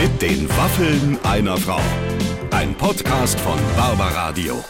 Mit den Waffeln einer Frau. Ein Podcast von Barbaradio.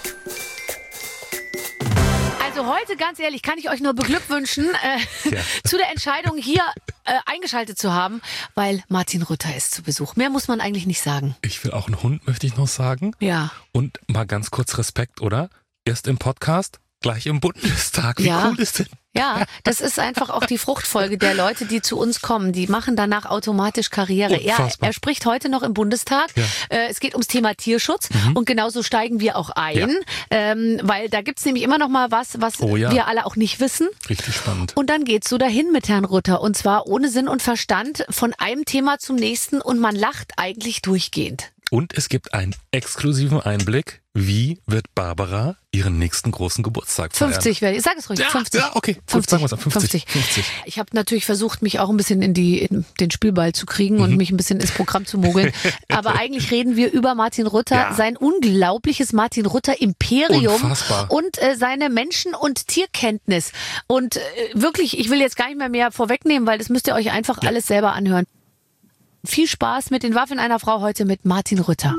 Also heute, ganz ehrlich, kann ich euch nur beglückwünschen, zu der Entscheidung hier eingeschaltet zu haben, weil Martin Rütter ist zu Besuch. Mehr muss man eigentlich nicht sagen. Ich will auch einen Hund, möchte ich noch sagen. Ja. Und mal ganz kurz Respekt, oder? Erst im Podcast, gleich im Bundestag. Wie cool ist denn? Ja, das ist einfach auch die Fruchtfolge der Leute, die zu uns kommen. Die machen danach automatisch Karriere. Er spricht heute noch im Bundestag. Ja. Es geht ums Thema Tierschutz und genauso steigen wir auch ein, weil da gibt's nämlich immer noch mal was wir alle auch nicht wissen. Richtig spannend. Und dann geht's so dahin mit Herrn Rütter und zwar ohne Sinn und Verstand von einem Thema zum nächsten und man lacht eigentlich durchgehend. Und es gibt einen exklusiven Einblick, wie wird Barbara ihren nächsten großen Geburtstag feiern. 50 werde ich, sag es ruhig, 50. Ja, okay, 50. Sagen wir es 50. Ich habe natürlich versucht, mich auch ein bisschen in den Spielball zu kriegen und mich ein bisschen ins Programm zu mogeln. Aber eigentlich reden wir über Martin Rütter, sein unglaubliches Martin Rütter Imperium. Unfassbar. Und seine Menschen- und Tierkenntnis. Und wirklich, ich will jetzt gar nicht mehr vorwegnehmen, weil das müsst ihr euch einfach alles selber anhören. Viel Spaß mit den Waffeln einer Frau heute mit Martin Rütter.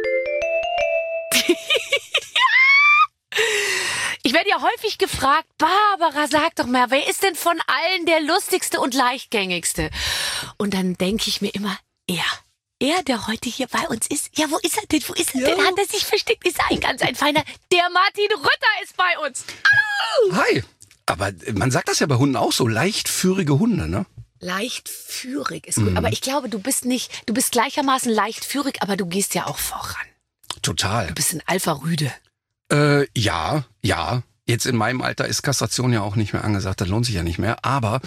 Ich werde ja häufig gefragt, Barbara, sag doch mal, wer ist denn von allen der lustigste und leichtgängigste? Und dann denke ich mir immer, er, der heute hier bei uns ist. Ja, wo ist er denn? Hat er sich versteckt? Ist ein feiner. Der Martin Rütter ist bei uns. Hallo! Hi. Aber man sagt das ja bei Hunden auch so, leichtführige Hunde, ne? Leichtführig ist gut. Aber ich glaube, du bist gleichermaßen leichtführig, aber du gehst ja auch voran. Total. Du bist ein Alpha-Rüde. Ja. Jetzt in meinem Alter ist Kastration ja auch nicht mehr angesagt, das lohnt sich ja nicht mehr. Aber,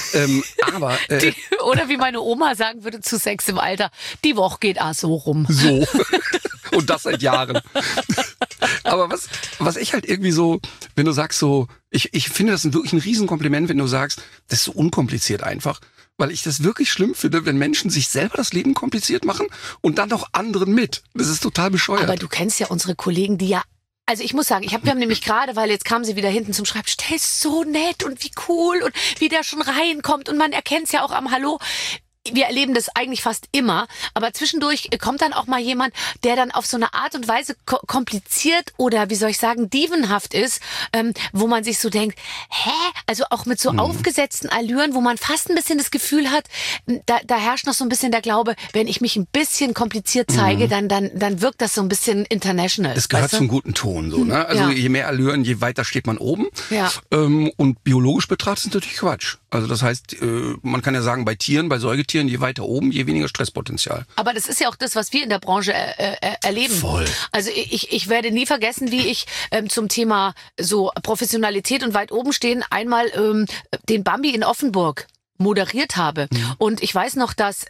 oder wie meine Oma sagen würde zu Sex im Alter, die Woche geht auch so rum. So. Und das seit Jahren. Aber was ich halt irgendwie so, wenn du sagst so, ich finde das wirklich ein Riesenkompliment, wenn du sagst, das ist so unkompliziert einfach. Weil ich das wirklich schlimm finde, wenn Menschen sich selber das Leben kompliziert machen und dann noch anderen mit. Das ist total bescheuert. Aber du kennst ja unsere Kollegen, die ja, also ich muss sagen, wir haben nämlich gerade, weil jetzt kam sie wieder hinten zum Schreibtisch, der ist so nett und wie cool und wie der schon reinkommt und man erkennt es ja auch am Hallo. Wir erleben das eigentlich fast immer, aber zwischendurch kommt dann auch mal jemand, der dann auf so eine Art und Weise kompliziert oder, wie soll ich sagen, dievenhaft ist, wo man sich so denkt, also auch mit so aufgesetzten Allüren, wo man fast ein bisschen das Gefühl hat, da herrscht noch so ein bisschen der Glaube, wenn ich mich ein bisschen kompliziert zeige, dann wirkt das so ein bisschen international. Das gehört zum guten Ton, so, ne? Also je mehr Allüren, je weiter steht man oben. Ja. Und biologisch betrachtet ist natürlich Quatsch. Also das heißt, man kann ja sagen, bei Tieren, bei Säugetieren, je weiter oben, je weniger Stresspotenzial. Aber das ist ja auch das, was wir in der Branche erleben. Voll. Also ich werde nie vergessen, wie ich zum Thema so Professionalität und weit oben stehen einmal den Bambi in Offenburg moderiert habe. Und ich weiß noch, dass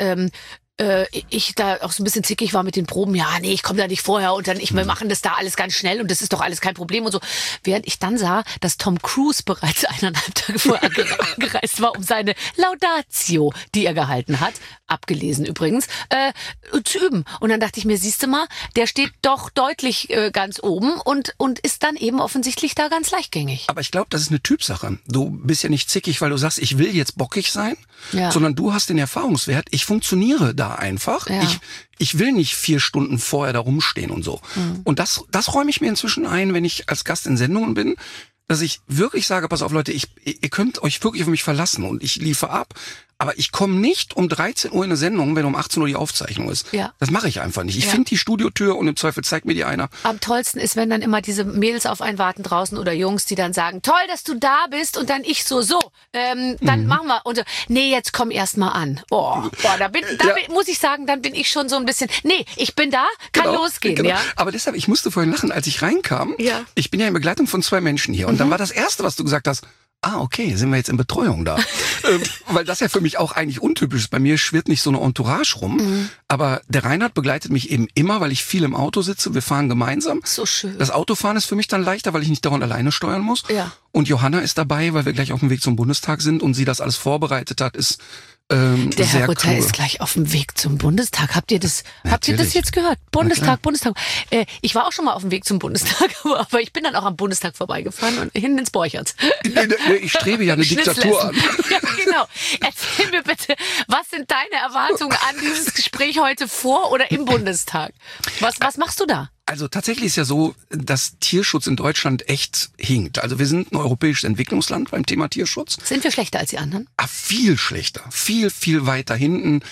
ich da auch so ein bisschen zickig war mit den Proben. Ja, nee, ich komme da nicht vorher und dann wir machen das da alles ganz schnell und das ist doch alles kein Problem und so. Während ich dann sah, dass Tom Cruise bereits 1,5 Tage vorher angereist war, um seine Laudatio, die er gehalten hat, abgelesen übrigens, zu üben. Und dann dachte ich mir, siehst du mal, der steht doch deutlich ganz oben und ist dann eben offensichtlich da ganz leichtgängig. Aber ich glaube, das ist eine Typsache. Du bist ja nicht zickig, weil du sagst, ich will jetzt bockig sein, sondern du hast den Erfahrungswert, ich funktioniere da einfach. Ja. Ich will nicht 4 Stunden vorher da rumstehen und so. Und das räume ich mir inzwischen ein, wenn ich als Gast in Sendungen bin, dass ich wirklich sage, pass auf Leute, ihr könnt euch wirklich auf mich verlassen und ich liefere ab. Aber ich komme nicht um 13 Uhr in eine Sendung, wenn um 18 Uhr die Aufzeichnung ist. Ja. Das mache ich einfach nicht. Ich finde die Studiotür und im Zweifel zeigt mir die einer. Am tollsten ist, wenn dann immer diese Mädels auf einen warten draußen oder Jungs, die dann sagen, toll, dass du da bist und dann ich dann machen wir. Und nee, jetzt komm erst mal an. Da muss ich sagen, dann bin ich schon so ein bisschen, nee, ich bin da, kann losgehen. Genau. Ja? Aber deshalb, ich musste vorhin lachen, als ich reinkam. Ja. Ich bin ja in Begleitung von 2 Menschen hier. Und dann war das Erste, was du gesagt hast, okay, sind wir jetzt in Betreuung da. Weil das ja für mich auch eigentlich untypisch ist. Bei mir schwirrt nicht so eine Entourage rum. Aber der Reinhard begleitet mich eben immer, weil ich viel im Auto sitze. Wir fahren gemeinsam. So schön. Das Autofahren ist für mich dann leichter, weil ich nicht dauernd alleine steuern muss. Ja. Und Johanna ist dabei, weil wir gleich auf dem Weg zum Bundestag sind und sie das alles vorbereitet hat, ist der Herr Rütter ist gleich auf dem Weg zum Bundestag. Habt ihr das jetzt gehört? Bundestag. Ich war auch schon mal auf dem Weg zum Bundestag, aber ich bin dann auch am Bundestag vorbeigefahren und hin ins Borchertz. Ich strebe ja eine Diktatur an. Ja, genau. Erzähl mir bitte, was sind deine Erwartungen an dieses Gespräch heute vor oder im Bundestag? Was machst du da? Also tatsächlich ist ja so, dass Tierschutz in Deutschland echt hinkt. Also wir sind ein europäisches Entwicklungsland beim Thema Tierschutz. Sind wir schlechter als die anderen? Viel schlechter. Viel weiter hinten.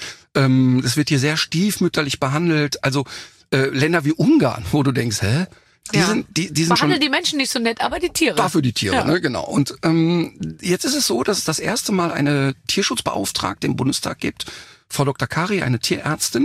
Es wird hier sehr stiefmütterlich behandelt. Also Länder wie Ungarn, wo du denkst, hä? Die sind behandeln schon die Menschen nicht so nett, aber die Tiere. Dafür die Tiere, ne, genau. Und jetzt ist es so, dass es das erste Mal eine Tierschutzbeauftragte im Bundestag gibt, Frau Dr. Kari, eine Tierärztin.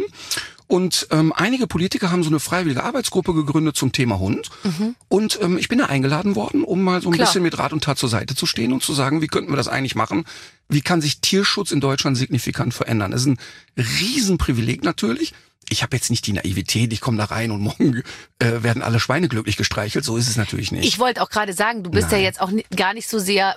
Und einige Politiker haben so eine freiwillige Arbeitsgruppe gegründet zum Thema Hund. Und ich bin da eingeladen worden, um mal so ein bisschen mit Rat und Tat zur Seite zu stehen und zu sagen, wie könnten wir das eigentlich machen? Wie kann sich Tierschutz in Deutschland signifikant verändern? Das ist ein Riesenprivileg natürlich. Ich habe jetzt nicht die Naivität, ich komme da rein und morgen werden alle Schweine glücklich gestreichelt. So ist es natürlich nicht. Ich wollte auch gerade sagen, du bist ja jetzt auch gar nicht so sehr,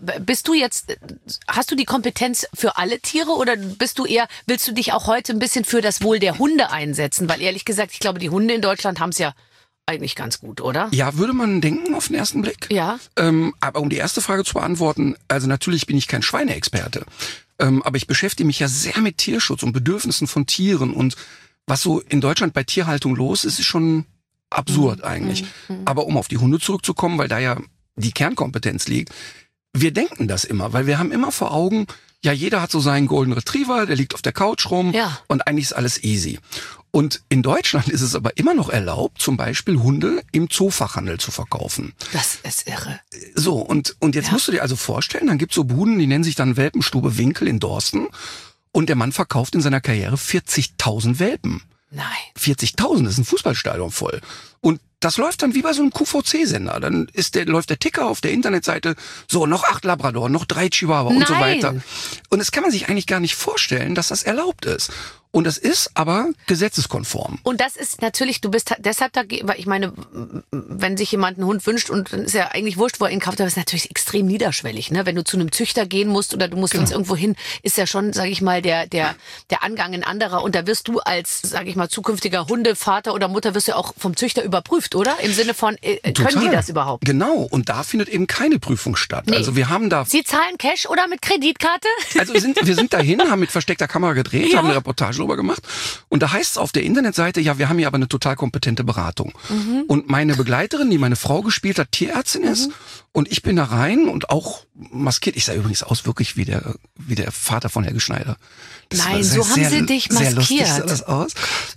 hast du die Kompetenz für alle Tiere oder willst du dich auch heute ein bisschen für das Wohl der Hunde einsetzen? Weil ehrlich gesagt, ich glaube, die Hunde in Deutschland haben es ja eigentlich ganz gut, oder? Ja, würde man denken auf den ersten Blick. Ja. Aber um die erste Frage zu beantworten, also natürlich bin ich kein Schweineexperte, aber ich beschäftige mich ja sehr mit Tierschutz und Bedürfnissen von Tieren und was so in Deutschland bei Tierhaltung los ist, ist schon absurd eigentlich. Aber um auf die Hunde zurückzukommen, weil da ja die Kernkompetenz liegt, wir denken das immer, weil wir haben immer vor Augen, ja, jeder hat so seinen Golden Retriever, der liegt auf der Couch rum und eigentlich ist alles easy. Und in Deutschland ist es aber immer noch erlaubt, zum Beispiel Hunde im Zoofachhandel zu verkaufen. Das ist irre. So, und jetzt musst du dir also vorstellen, dann gibt's so Buden, die nennen sich dann Welpenstube Winkel in Dorsten. Und der Mann verkauft in seiner Karriere 40.000 Welpen. Nein. 40.000, das ist ein Fußballstadion voll. Und das läuft dann wie bei so einem QVC-Sender. Dann läuft der Ticker auf der Internetseite, so, noch 8 Labrador, noch 3 Chihuahua und so weiter. Und das kann man sich eigentlich gar nicht vorstellen, dass das erlaubt ist. Und das ist aber gesetzeskonform. Und das ist natürlich, du bist deshalb dagegen, weil ich meine, wenn sich jemand einen Hund wünscht und dann ist ja eigentlich wurscht, wo er ihn kauft, aber ist natürlich extrem niederschwellig, ne? Wenn du zu einem Züchter gehen musst oder du musst sonst irgendwo hin, ist ja schon, sage ich mal, der Angang ein anderer. Und da wirst du als, sage ich mal, zukünftiger Hundevater oder Mutter wirst du auch vom Züchter überprüft, oder? Im Sinne von, können die das überhaupt? Genau, und da findet eben keine Prüfung statt. Nee. Also wir haben da... Sie zahlen Cash oder mit Kreditkarte? Also wir sind dahin, haben mit versteckter Kamera gedreht, haben eine Reportage darüber gemacht. Und da heißt es auf der Internetseite, ja, wir haben hier aber eine total kompetente Beratung. Und meine Begleiterin, die meine Frau gespielt hat, Tierärztin ist. Und ich bin da rein und auch maskiert. Ich sah übrigens aus wirklich wie der Vater von Herr Geschneider. Nein, so haben sie dich maskiert. Sehr lustig sah das aus.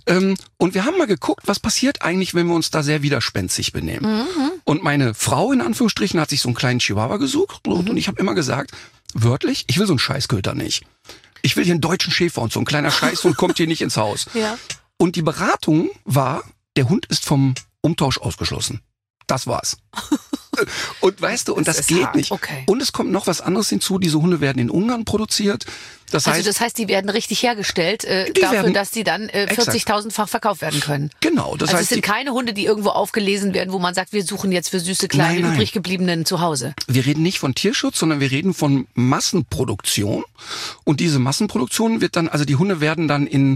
Und wir haben mal geguckt, was passiert eigentlich, wenn wir uns da sehr widerspenstig benehmen. Und meine Frau, in Anführungsstrichen, hat sich so einen kleinen Chihuahua gesucht. Und ich habe immer gesagt, wörtlich, ich will so einen Scheißköter nicht. Ich will hier einen deutschen Schäfer und so ein kleiner Scheißhund kommt hier nicht ins Haus. Ja. Und die Beratung war, der Hund ist vom Umtausch ausgeschlossen. Das war's. Und weißt du, und das geht hart. Nicht. Okay. Und es kommt noch was anderes hinzu, diese Hunde werden in Ungarn produziert. Das heißt, die werden richtig hergestellt, dass die dann 40.000-fach verkauft werden können. Genau. Das heißt, es sind keine Hunde, die irgendwo aufgelesen werden, wo man sagt, wir suchen jetzt für süße, kleine, übrig gebliebenen zu Hause. Wir reden nicht von Tierschutz, sondern wir reden von Massenproduktion. Und diese Massenproduktion wird dann, also die Hunde werden dann in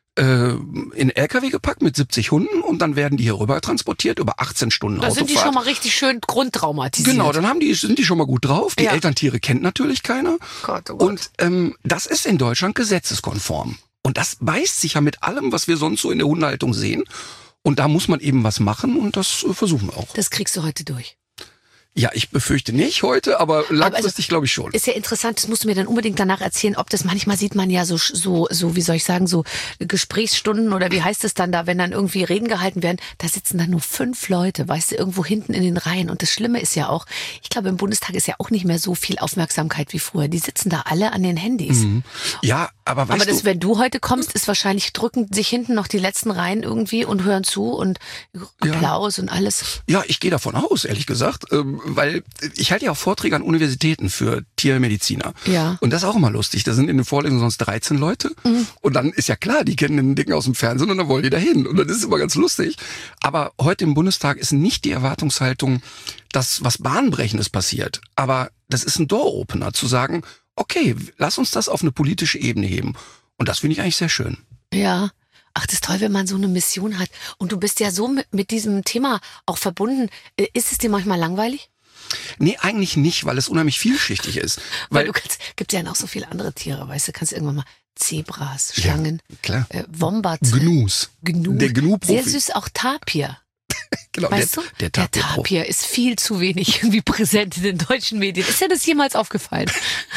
LKW gepackt mit 70 Hunden und dann werden die hier rüber transportiert über 18 Stunden Autofahrt. Da sind die schon mal richtig schön grundtraumatisiert. Genau, dann sind die schon mal gut drauf. Die Elterntiere kennt natürlich keiner. Gott, oh Gott. Und das ist in Deutschland gesetzeskonform. Und das beißt sich ja mit allem, was wir sonst so in der Hundehaltung sehen. Und da muss man eben was machen und das versuchen wir auch. Das kriegst du heute durch. Ja, ich befürchte nicht heute, aber langfristig glaube ich schon. Ist ja interessant, das musst du mir dann unbedingt danach erzählen, ob das manchmal sieht man ja so wie soll ich sagen, so Gesprächsstunden oder wie heißt es dann da, wenn dann irgendwie Reden gehalten werden, da sitzen dann nur 5 Leute, weißt du, irgendwo hinten in den Reihen. Und das Schlimme ist ja auch, ich glaube im Bundestag ist ja auch nicht mehr so viel Aufmerksamkeit wie früher. Die sitzen da alle an den Handys. Ja, aber weißt du... wenn du heute kommst, ist wahrscheinlich, drücken sich hinten noch die letzten Reihen irgendwie und hören zu und Applaus und alles. Ja, ich gehe davon aus, ehrlich gesagt. Weil ich halte ja auch Vorträge an Universitäten für Tiermediziner. Ja. Und das ist auch immer lustig. Da sind in den Vorlesungen sonst 13 Leute. Und dann ist ja klar, die kennen den Ding aus dem Fernsehen und dann wollen die da hin. Und das ist immer ganz lustig. Aber heute im Bundestag ist nicht die Erwartungshaltung, dass was Bahnbrechendes passiert. Aber das ist ein Door-Opener, zu sagen, okay, lass uns das auf eine politische Ebene heben. Und das finde ich eigentlich sehr schön. Ja. Ach, das ist toll, wenn man so eine Mission hat. Und du bist ja so mit diesem Thema auch verbunden. Ist es dir manchmal langweilig? Nee, eigentlich nicht, weil es unheimlich vielschichtig ist. Weil gibt ja noch so viele andere Tiere, weißt du, kannst irgendwann mal Zebras, Schlangen, klar. Wombats. Gnus. Gnu. Der Gnu-Profi. Sehr süß, auch Tapir. Genau, Weißt du? Der Der Tapir ist viel zu wenig irgendwie präsent in den deutschen Medien. Ist dir das jemals aufgefallen?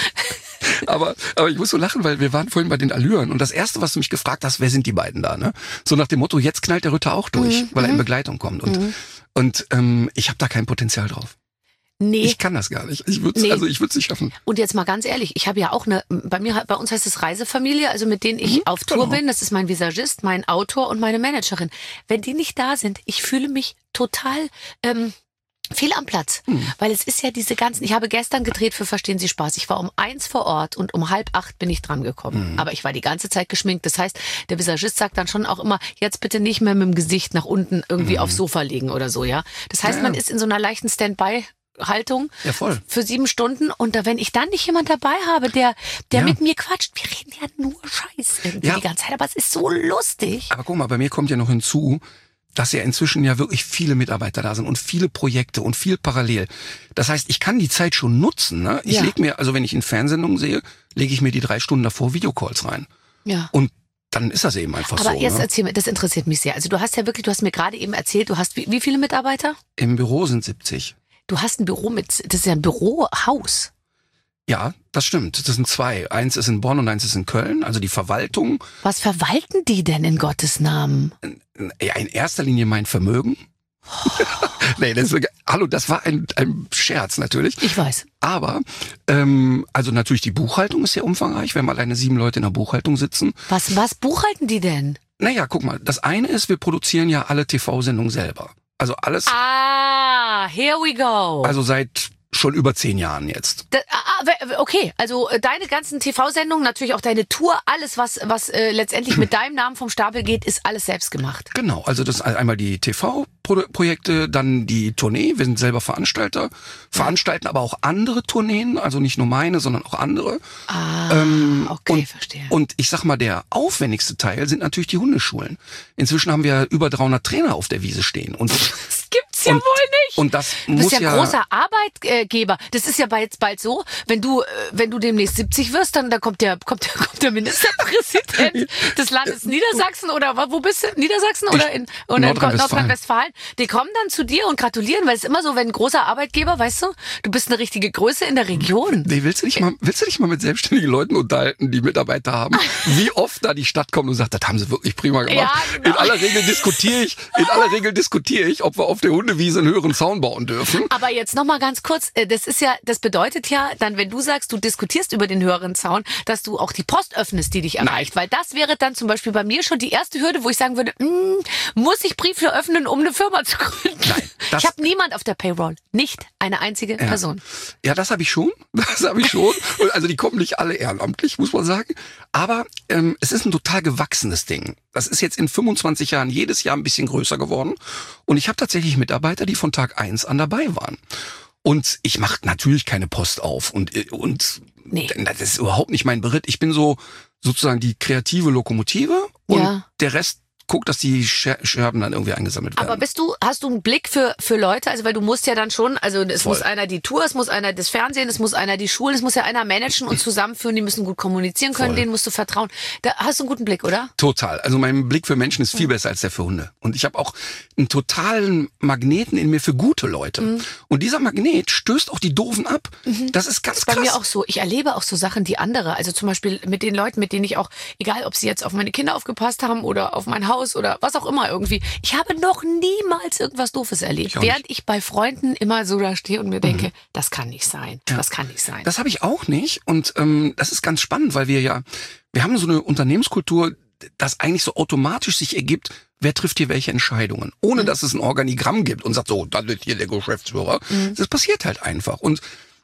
Aber ich muss so lachen, weil wir waren vorhin bei den Allüren und das Erste, was du mich gefragt hast, wer sind die beiden da, ne? So nach dem Motto, jetzt knallt der Ritter auch durch, weil er in Begleitung kommt. Und ich habe da kein Potenzial drauf. Nee. Ich kann das gar nicht. Ich würde es nicht schaffen. Und jetzt mal ganz ehrlich, ich habe ja auch bei uns heißt es Reisefamilie, also mit denen ich auf Tour bin, das ist mein Visagist, mein Autor und meine Managerin. Wenn die nicht da sind, ich fühle mich total fehl am Platz, weil es ist ja diese ganzen, ich habe gestern gedreht für Verstehen Sie Spaß, ich war um 1 vor Ort und um 7:30 bin ich dran gekommen, aber ich war die ganze Zeit geschminkt, das heißt, der Visagist sagt dann schon auch immer, jetzt bitte nicht mehr mit dem Gesicht nach unten irgendwie aufs Sofa legen oder so, ja. Das heißt, man ist in so einer leichten Standby-Haltung für 7 Stunden und wenn ich dann nicht jemand dabei habe, der mit mir quatscht, wir reden ja nur Scheiß irgendwie die ganze Zeit, aber es ist so lustig. Aber guck mal, bei mir kommt ja noch hinzu, dass ja inzwischen ja wirklich viele Mitarbeiter da sind und viele Projekte und viel parallel. Das heißt, ich kann die Zeit schon nutzen. Ne? Ich lege mir, also wenn ich in Fernsehsendungen sehe, lege ich mir die 3 Stunden davor Videocalls rein. Ja. Und dann ist das eben einfach so. Aber jetzt erzähl mir, das interessiert mich sehr. Also du hast mir gerade eben erzählt, du hast wie viele Mitarbeiter? Im Büro sind 70. Du hast ein Büro das ist ja ein Bürohaus. Ja, das stimmt. Das sind 2. Eins ist in Bonn und eins ist in Köln, also die Verwaltung. Was verwalten die denn in Gottes Namen? Ja, in erster Linie mein Vermögen. Nee, das war ein Scherz natürlich. Ich weiß. Aber, also natürlich die Buchhaltung ist sehr umfangreich. Wir haben alleine 7 Leute in der Buchhaltung sitzen. Was buchhalten die denn? Naja, guck mal, das eine ist, wir produzieren ja alle TV-Sendungen selber. Also alles. Here we go. Also seit schon über 10 Jahren jetzt. Okay, also deine ganzen TV-Sendungen, natürlich auch deine Tour, alles was letztendlich mit deinem Namen vom Stapel geht, ist alles selbst gemacht. Genau, also das einmal die TV-Projekte, dann die Tournee, wir sind selber Veranstalter, veranstalten aber auch andere Tourneen, also nicht nur meine, sondern auch andere. Okay, verstehe. Und ich sag mal, der aufwendigste Teil sind natürlich die Hundeschulen. Inzwischen haben wir über 300 Trainer auf der Wiese stehen. Und das gibt's ja wohl nicht. Und das du bist ja großer Arbeitgeber. Das ist ja jetzt bald so, wenn du demnächst 70 wirst, dann da kommt der Ministerpräsident des Landes Niedersachsen oder wo bist du? Niedersachsen oder in Nordrhein-Westfalen? Die kommen dann zu dir und gratulieren, weil es immer so, wenn ein großer Arbeitgeber, weißt du bist eine richtige Größe in der Region. Nee, willst du dich mal mit selbstständigen Leuten unterhalten, die Mitarbeiter haben, wie oft da die Stadt kommt und sagt, das haben sie wirklich prima gemacht. Ja, genau. In aller Regel diskutiere ich, ob wir auf der Hundewiese einen höheren Zaun bauen dürfen. Aber jetzt noch mal ganz kurz, das bedeutet ja dann, wenn du sagst, du diskutierst über den höheren Zaun, dass du auch die Post öffnest, die dich erreicht. Weil das wäre dann zum Beispiel bei mir schon die erste Hürde, wo ich sagen würde, muss ich Briefe öffnen, um eine Firma zu gründen? Nein. Ich habe niemand auf der Payroll. Nicht eine einzige Person. Ja, das habe ich schon. Also die kommen nicht alle ehrenamtlich, muss man sagen. Aber es ist ein total gewachsenes Ding. Das ist jetzt in 25 Jahren jedes Jahr ein bisschen größer geworden. Und ich habe tatsächlich Mitarbeiter, die von Tag 1 an dabei waren. Und ich mache natürlich keine Post auf. Und nee. Das ist überhaupt nicht mein Beritt. Ich bin sozusagen die kreative Lokomotive und der Rest guck, dass die Scherben dann irgendwie eingesammelt werden. Aber hast du einen Blick für Leute? Also, weil du musst ja dann schon, also es muss einer die Tour, es muss einer das Fernsehen, es muss einer die Schulen, es muss ja einer managen und zusammenführen, die müssen gut kommunizieren können, denen musst du vertrauen. Da hast du einen guten Blick, oder? Total. Also mein Blick für Menschen ist viel besser als der für Hunde. Und ich habe auch einen totalen Magneten in mir für gute Leute. Und dieser Magnet stößt auch die Doofen ab. Das ist ganz krass. Bei mir auch so. Ich erlebe auch so Sachen, die andere, also zum Beispiel mit den Leuten, mit denen ich auch, egal ob sie jetzt auf meine Kinder aufgepasst haben oder auf mein Haus oder was auch immer irgendwie. Ich habe noch niemals irgendwas Doofes erlebt. Während ich bei Freunden immer so da stehe und mir denke, das kann nicht sein. Ja. Das kann nicht sein. Das habe ich auch nicht. Und das ist ganz spannend, weil wir haben so eine Unternehmenskultur, das eigentlich so automatisch sich ergibt, wer trifft hier welche Entscheidungen, ohne dass es ein Organigramm gibt und sagt, so, dann ist hier der Geschäftsführer. Das passiert halt einfach. Und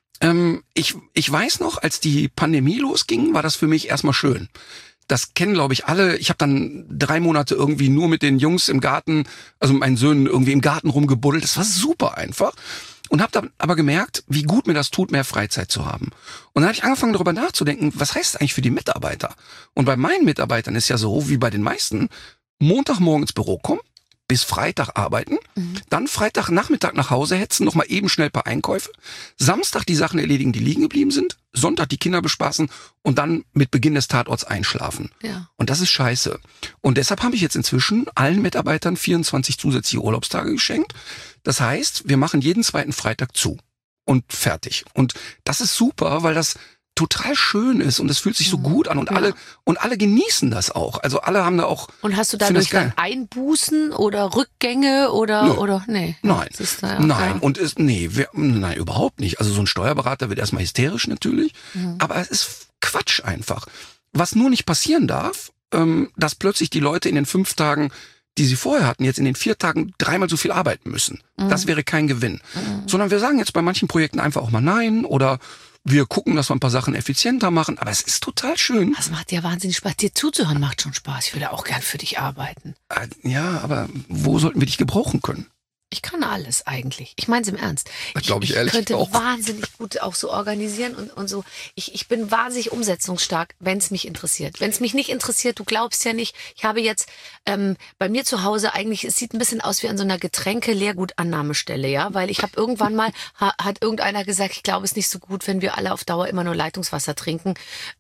ich weiß noch, als die Pandemie losging, war das für mich erstmal schön. Das kennen, glaube ich, alle. Ich habe dann 3 Monate irgendwie nur mit den Jungs im Garten, also mit meinen Söhnen irgendwie im Garten rumgebuddelt. Das war super einfach. Und habe dann aber gemerkt, wie gut mir das tut, mehr Freizeit zu haben. Und dann habe ich angefangen, darüber nachzudenken, was heißt das eigentlich für die Mitarbeiter? Und bei meinen Mitarbeitern ist ja so, wie bei den meisten, Montagmorgen ins Büro kommen, bis Freitag arbeiten, dann Freitagnachmittag nach Hause hetzen, nochmal eben schnell ein paar Einkäufe, Samstag die Sachen erledigen, die liegen geblieben sind, Sonntag die Kinder bespaßen und dann mit Beginn des Tatorts einschlafen. Ja. Und das ist scheiße. Und deshalb habe ich jetzt inzwischen allen Mitarbeitern 24 zusätzliche Urlaubstage geschenkt. Das heißt, wir machen jeden zweiten Freitag zu und fertig. Und das ist super, weil das total schön ist und es fühlt sich so gut an und alle genießen das auch. Also alle haben da auch. Und hast du dadurch dann Einbußen oder Rückgänge oder nee? Nein. Nein. Und nein, überhaupt nicht. Also so ein Steuerberater wird erstmal hysterisch natürlich, aber es ist Quatsch einfach. Was nur nicht passieren darf, dass plötzlich die Leute in den 5 Tagen, die sie vorher hatten, jetzt in den 4 Tagen 3-mal so viel arbeiten müssen. Das wäre kein Gewinn. Sondern wir sagen jetzt bei manchen Projekten einfach auch mal nein oder wir gucken, dass wir ein paar Sachen effizienter machen, aber es ist total schön. Das macht ja wahnsinnig Spaß. Dir zuzuhören macht schon Spaß. Ich würde auch gern für dich arbeiten. Ja, aber wo sollten wir dich gebrauchen können? Ich kann alles eigentlich. Ich meine es im Ernst. Das glaube ich ehrlich könnte auch. Wahnsinnig gut auch so organisieren und so. Ich bin wahnsinnig umsetzungsstark, wenn es mich interessiert. Wenn es mich nicht interessiert, du glaubst ja nicht. Ich habe jetzt bei mir zu Hause eigentlich, es sieht ein bisschen aus wie an so einer Getränke-Leergutannahmestelle, ja, weil ich habe irgendwann mal, hat irgendeiner gesagt, ich glaube es ist nicht so gut, wenn wir alle auf Dauer immer nur Leitungswasser trinken.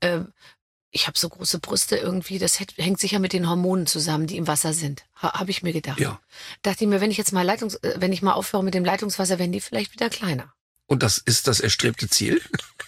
Ich habe so große Brüste irgendwie, das hängt sicher mit den Hormonen zusammen, die im Wasser sind. Habe ich mir gedacht. Ja. Dachte ich mir, wenn ich mal aufhöre mit dem Leitungswasser, werden die vielleicht wieder kleiner. Und das ist das erstrebte Ziel?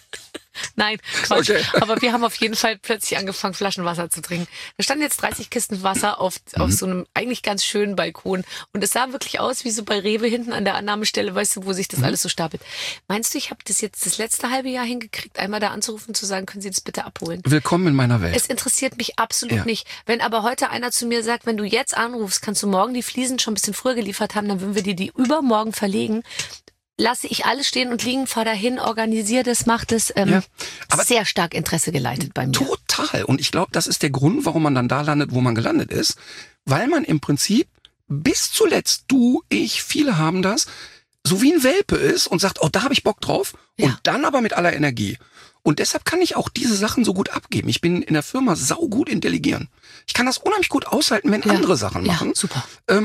Nein, Quatsch. Okay. Aber wir haben auf jeden Fall plötzlich angefangen, Flaschenwasser zu trinken. Da standen jetzt 30 Kisten Wasser auf so einem eigentlich ganz schönen Balkon. Und es sah wirklich aus wie so bei Rewe hinten an der Annahmestelle, weißt du, wo sich das alles so stapelt. Meinst du, ich habe das jetzt das letzte halbe Jahr hingekriegt, einmal da anzurufen, zu sagen, können Sie das bitte abholen? Willkommen in meiner Welt. Es interessiert mich absolut nicht. Wenn aber heute einer zu mir sagt, wenn du jetzt anrufst, kannst du morgen die Fliesen schon ein bisschen früher geliefert haben, dann würden wir dir die übermorgen verlegen. Lasse ich alles stehen und liegen, fahr dahin, organisiere das, mach das. Aber sehr stark Interesse geleitet bei mir. Total. Und ich glaube, das ist der Grund, warum man dann da landet, wo man gelandet ist. Weil man im Prinzip bis zuletzt, du, ich, viele haben das, so wie ein Welpe ist und sagt, oh, da habe ich Bock drauf. Und dann aber mit aller Energie. Und deshalb kann ich auch diese Sachen so gut abgeben. Ich bin in der Firma saugut in Delegieren. Ich kann das unheimlich gut aushalten, wenn andere Sachen machen. Ja, super.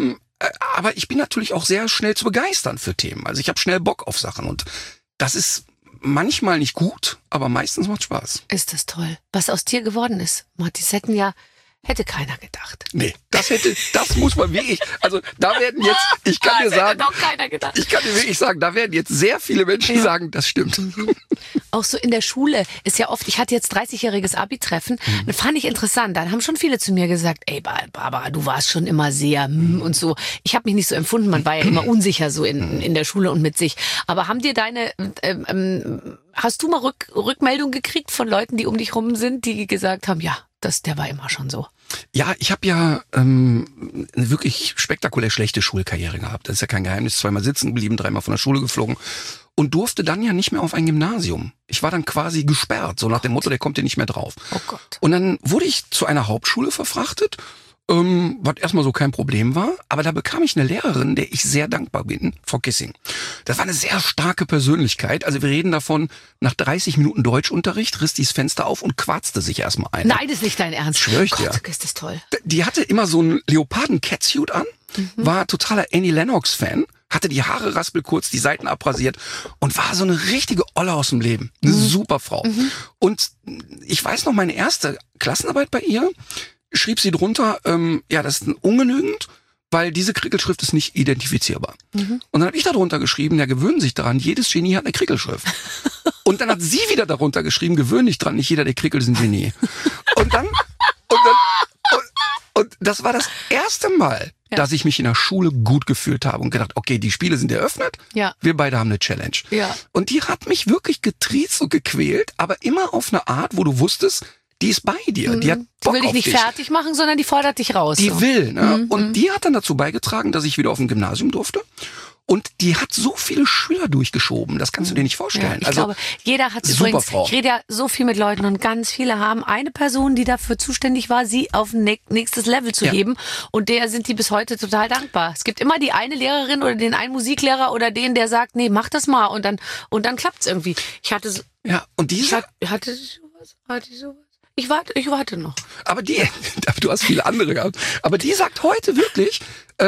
Aber ich bin natürlich auch sehr schnell zu begeistern für Themen. Also ich habe schnell Bock auf Sachen und das ist manchmal nicht gut, aber meistens macht Spaß. Ist das toll. Was aus dir geworden ist. Mattis, hätte keiner gedacht. Nee, das muss man wirklich, also da werden jetzt, ich kann dir sagen, hätte doch keiner gedacht. Ich kann dir wirklich sagen, da werden jetzt sehr viele Menschen sagen, das stimmt. Auch so in der Schule ist ja oft, ich hatte jetzt 30-jähriges Abi-Treffen, das fand ich interessant, dann haben schon viele zu mir gesagt, ey Barbara, du warst schon immer sehr und so. Ich habe mich nicht so empfunden, man war ja immer unsicher so in der Schule und mit sich. Aber haben dir hast du mal Rückmeldung gekriegt von Leuten, die um dich rum sind, die gesagt haben, ja, der war immer schon so? Ja, ich habe ja eine wirklich spektakulär schlechte Schulkarriere gehabt. Das ist ja kein Geheimnis. 2-mal sitzen geblieben, 3-mal von der Schule geflogen und durfte dann ja nicht mehr auf ein Gymnasium. Ich war dann quasi gesperrt, so nach dem Motto, der kommt hier nicht mehr drauf. Oh Gott. Und dann wurde ich zu einer Hauptschule verfrachtet, was erstmal so kein Problem war. Aber da bekam ich eine Lehrerin, der ich sehr dankbar bin, Frau Kissing. Das war eine sehr starke Persönlichkeit. Also wir reden davon, nach 30 Minuten Deutschunterricht riss die das Fenster auf und quarzte sich erstmal ein. Nein, das ist nicht dein Ernst. Schwör ich dir. Gott, ist das toll. Die hatte immer so einen Leoparden-Catsuit an, war totaler Annie Lennox-Fan, hatte die Haare raspelkurz, die Seiten abrasiert und war so eine richtige Olle aus dem Leben. Eine super Frau. Und ich weiß noch, meine erste Klassenarbeit bei ihr, schrieb sie drunter, das ist ungenügend, weil diese Krickelschrift ist nicht identifizierbar. Und dann habe ich da drunter geschrieben, ja, gewöhnen sich daran, jedes Genie hat eine Krickelschrift. Und dann hat sie wieder darunter geschrieben, gewöhnen dich dran, nicht jeder, der krickelt, ist ein Genie. Und das war das erste Mal, dass ich mich in der Schule gut gefühlt habe und gedacht, okay, die Spiele sind eröffnet, wir beide haben eine Challenge. Ja. Und die hat mich wirklich getriezt und gequält, aber immer auf eine Art, wo du wusstest, die ist bei dir. Die hat Bock die will dich auf nicht dich. fertig machen, sondern die fordert dich raus. Die so. will, ne? Und die hat dann dazu beigetragen, dass ich wieder auf ein Gymnasium durfte. Und die hat so viele Schüler durchgeschoben, das kannst du dir nicht vorstellen. Ja, ich glaube, jeder hat übrigens, Frau. ich rede ja so viel mit Leuten und ganz viele haben eine Person, die dafür zuständig war, sie auf ein nächstes Level zu heben. Und der sind die bis heute total dankbar. Es gibt immer die eine Lehrerin oder den einen Musiklehrer oder den, der sagt, nee, mach das mal. Und dann klappt's irgendwie. Ich hatte so, und diese... hatte sowas. Ich warte noch. Aber du hast viele andere gehabt. Aber die sagt heute wirklich,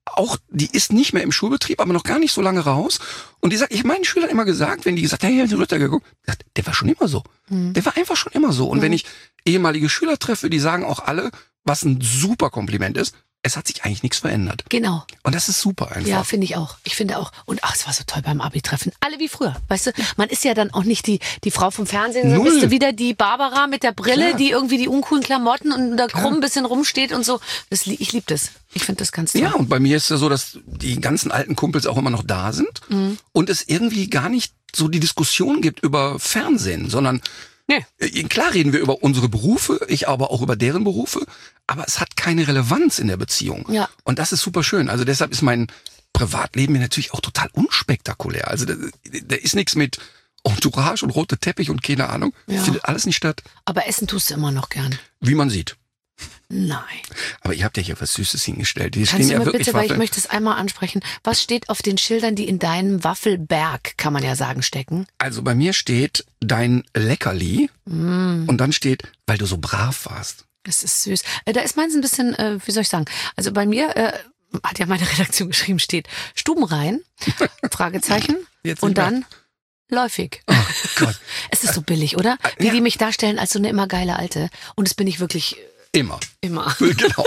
die ist nicht mehr im Schulbetrieb, aber noch gar nicht so lange raus. Und die sagt, ich habe meinen Schülern immer gesagt, wenn die gesagt haben, hey, hast du Ritter geguckt? Der war schon immer so. Der war einfach schon immer so. Und wenn ich ehemalige Schüler treffe, die sagen auch alle, was ein super Kompliment ist, es hat sich eigentlich nichts verändert. Genau. Und das ist super einfach. Ja, finde ich auch. Ich finde auch. Und es war so toll beim Abi-Treffen. Alle wie früher. Weißt du, man ist ja dann auch nicht die Frau vom Fernsehen, sondern bist du wieder die Barbara mit der Brille, die irgendwie die uncoolen Klamotten und da krumm ein bisschen rumsteht und so. Ich liebe das. Ich finde das ganz toll. Ja, und bei mir ist es so, dass die ganzen alten Kumpels auch immer noch da sind und es irgendwie gar nicht so die Diskussion gibt über Fernsehen, sondern klar reden wir über unsere Berufe, ich aber auch über deren Berufe, aber es hat keine Relevanz in der Beziehung. Ja. Und das ist super schön. Also deshalb ist mein Privatleben mir natürlich auch total unspektakulär. Also da ist nichts mit Entourage und rote Teppich und keine Ahnung. Findet alles nicht statt. Aber essen tust du immer noch gern. Wie man sieht. Nein. Aber ihr habt ja hier was Süßes hingestellt. Die Kannst stehen du ja mir wirklich bitte, weil ich möchte es einmal ansprechen, was steht auf den Schildern, die in deinem Waffelberg, kann man ja sagen, stecken? Also bei mir steht dein Leckerli und dann steht, weil du so brav warst. Das ist süß. Da ist meins ein bisschen, wie soll ich sagen, also bei mir hat ja meine Redaktion geschrieben, steht Stubenrein, Fragezeichen und dann läufig. Oh Gott. Es ist so billig, oder? Wie die mich darstellen als so eine immer geile Alte. Und das bin ich wirklich... Immer. Immer. Genau.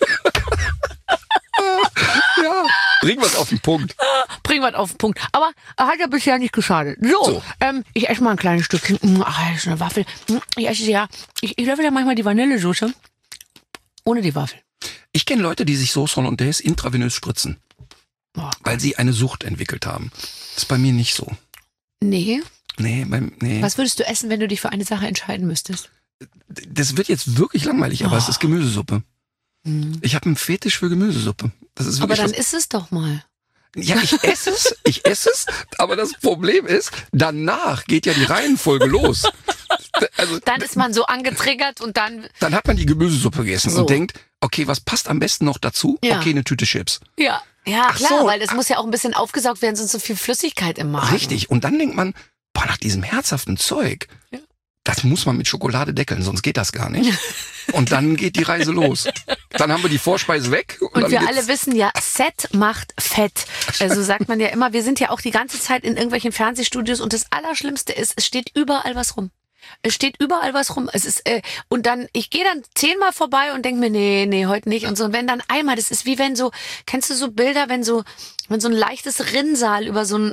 Ja, bring was auf den Punkt. Bring was auf den Punkt. Aber hat ja bisher nicht geschadet. So. Ich esse mal ein kleines Stückchen. Ach, das ist eine Waffel. Ich esse ich löffel ja manchmal die Vanillesoße ohne die Waffel. Ich kenne Leute, die sich Sauce Hollandaise intravenös spritzen. Oh, weil sie eine Sucht entwickelt haben. Das ist bei mir nicht so. Nee. Nee. Was würdest du essen, wenn du dich für eine Sache entscheiden müsstest? Das wird jetzt wirklich langweilig, aber es ist Gemüsesuppe. Ich habe einen Fetisch für Gemüsesuppe. Das ist wirklich aber dann isst es doch mal. Ja, ich esse es, aber das Problem ist, danach geht ja die Reihenfolge los. Also, dann ist man so angetriggert und dann hat man die Gemüsesuppe gegessen und denkt, okay, was passt am besten noch dazu? Ja. Okay, eine Tüte Chips. Ja, klar, weil das muss ja auch ein bisschen aufgesaugt werden, sonst so viel Flüssigkeit im Magen. Richtig, und dann denkt man, nach diesem herzhaften Zeug, das muss man mit Schokolade deckeln, sonst geht das gar nicht. Und dann geht die Reise los. Dann haben wir die Vorspeise weg. Und wir alle wissen ja, Set macht fett. Also sagt man ja immer, wir sind ja auch die ganze Zeit in irgendwelchen Fernsehstudios und das Allerschlimmste ist, es steht überall was rum. Es steht überall was rum. Es ist und dann ich gehe dann 10-mal vorbei und denke mir nee, heute nicht und so. Und wenn dann einmal, das ist wie wenn so, kennst du so Bilder, wenn so ein leichtes Rinnsal über so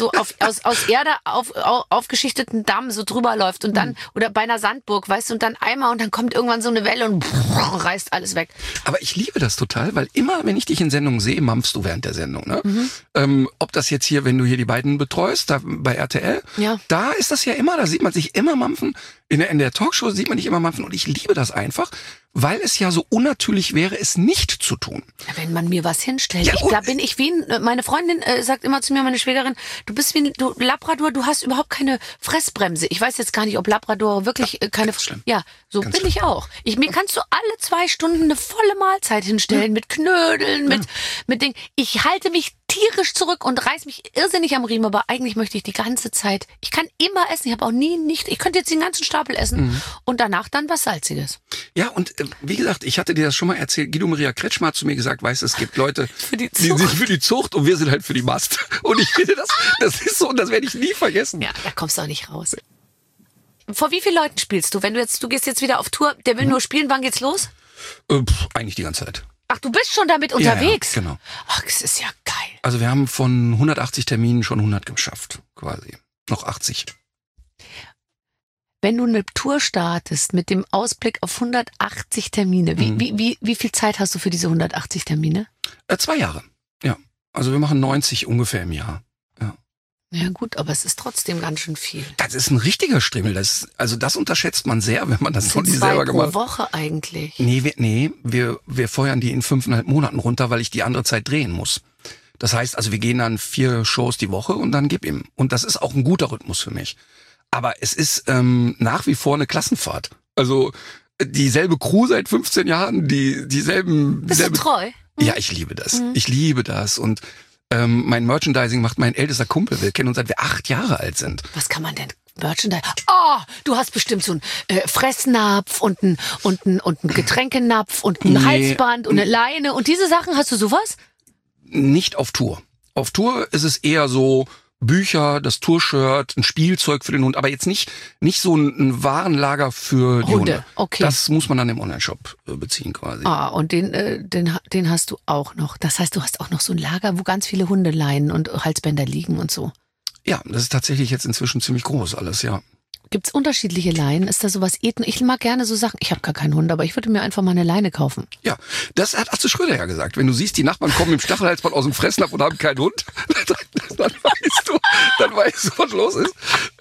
aus Erde aufgeschichteten Damm so drüber läuft und dann oder bei einer Sandburg, weißt du, und dann einmal und dann kommt irgendwann so eine Welle und reißt alles weg. Aber ich liebe das total, weil immer, wenn ich dich in Sendungen sehe, mampfst du während der Sendung, ne? Ob das jetzt hier, wenn du hier die beiden betreust, da bei RTL, da ist das ja immer, da sieht man sich immer mampfen. In der Talkshow sieht man nicht immer mampfen und ich liebe das einfach, weil es ja so unnatürlich wäre, es nicht zu tun. Ja, wenn man mir was hinstellt. Da bin ich wie, meine Freundin sagt immer zu mir, meine Schwägerin, du bist wie du Labrador, du hast überhaupt keine Fressbremse. Ich weiß jetzt gar nicht, ob Labrador wirklich keine... Ja, so ganz bin schlimm. Ich auch. Mir kannst du alle 2 Stunden eine volle Mahlzeit hinstellen, mit Knödeln, mit Dingen. Ich halte mich tierisch zurück und reiß mich irrsinnig am Riemen, aber eigentlich möchte ich die ganze Zeit, ich kann immer essen, ich habe auch ich könnte jetzt den ganzen Stapel essen und danach dann was Salziges. Ja, und wie gesagt, ich hatte dir das schon mal erzählt, Guido Maria Kretschmer hat zu mir gesagt, weißt du, es gibt Leute, die sind für die Zucht und wir sind halt für die Mast. Und ich finde, das ist so und das werde ich nie vergessen. Ja, da kommst du auch nicht raus. Vor wie vielen Leuten spielst du? Wenn du gehst jetzt wieder auf Tour, der will nur spielen, wann geht's los? Eigentlich die ganze Zeit. Ach, du bist schon damit unterwegs? Ja, genau. Ach, das ist ja geil. Also wir haben von 180 Terminen schon 100 geschafft, quasi. Noch 80. Wenn du eine Tour startest mit dem Ausblick auf 180 Termine, wie viel Zeit hast du für diese 180 Termine? 2 Jahre, ja. Also wir machen 90 ungefähr im Jahr. Ja gut, aber es ist trotzdem ganz schön viel. Das ist ein richtiger Strimmel. Das unterschätzt man sehr, wenn man das noch nie selber gemacht hat. Pro Woche eigentlich? Nee, wir feuern die in 5,5 Monaten runter, weil ich die andere Zeit drehen muss. Das heißt, also wir gehen dann 4 Shows die Woche und dann gib ihm. Und das ist auch ein guter Rhythmus für mich. Aber es ist nach wie vor eine Klassenfahrt. Also dieselbe Crew seit 15 Jahren, dieselben... Bist du treu? Ja, ich liebe das. Ich liebe das und mein Merchandising macht mein ältester Kumpel. Wir kennen uns seit wir 8 Jahre alt sind. Was kann man denn Merchandising? Oh, du hast bestimmt so einen Fressnapf und einen Getränkenapf und ein Halsband und eine Leine und diese Sachen. Hast du sowas? Nicht auf Tour. Auf Tour ist es eher so Bücher, das Tourshirt, ein Spielzeug für den Hund, aber jetzt nicht so ein Warenlager für die Hunde. Okay. Das muss man dann im Onlineshop beziehen quasi. Ah, und den hast du auch noch. Das heißt, du hast auch noch so ein Lager, wo ganz viele Hundeleinen und Halsbänder liegen und so. Ja, das ist tatsächlich jetzt inzwischen ziemlich groß alles, ja. Gibt's unterschiedliche Leinen? Ist da sowas Ethno? Ich mag gerne so Sachen. Ich habe gar keinen Hund, aber ich würde mir einfach mal eine Leine kaufen. Ja, das hat Atze Schröder ja gesagt. Wenn du siehst, die Nachbarn kommen im Stachelhalsband aus dem Fressnapf und haben keinen Hund, dann weißt du, was los ist.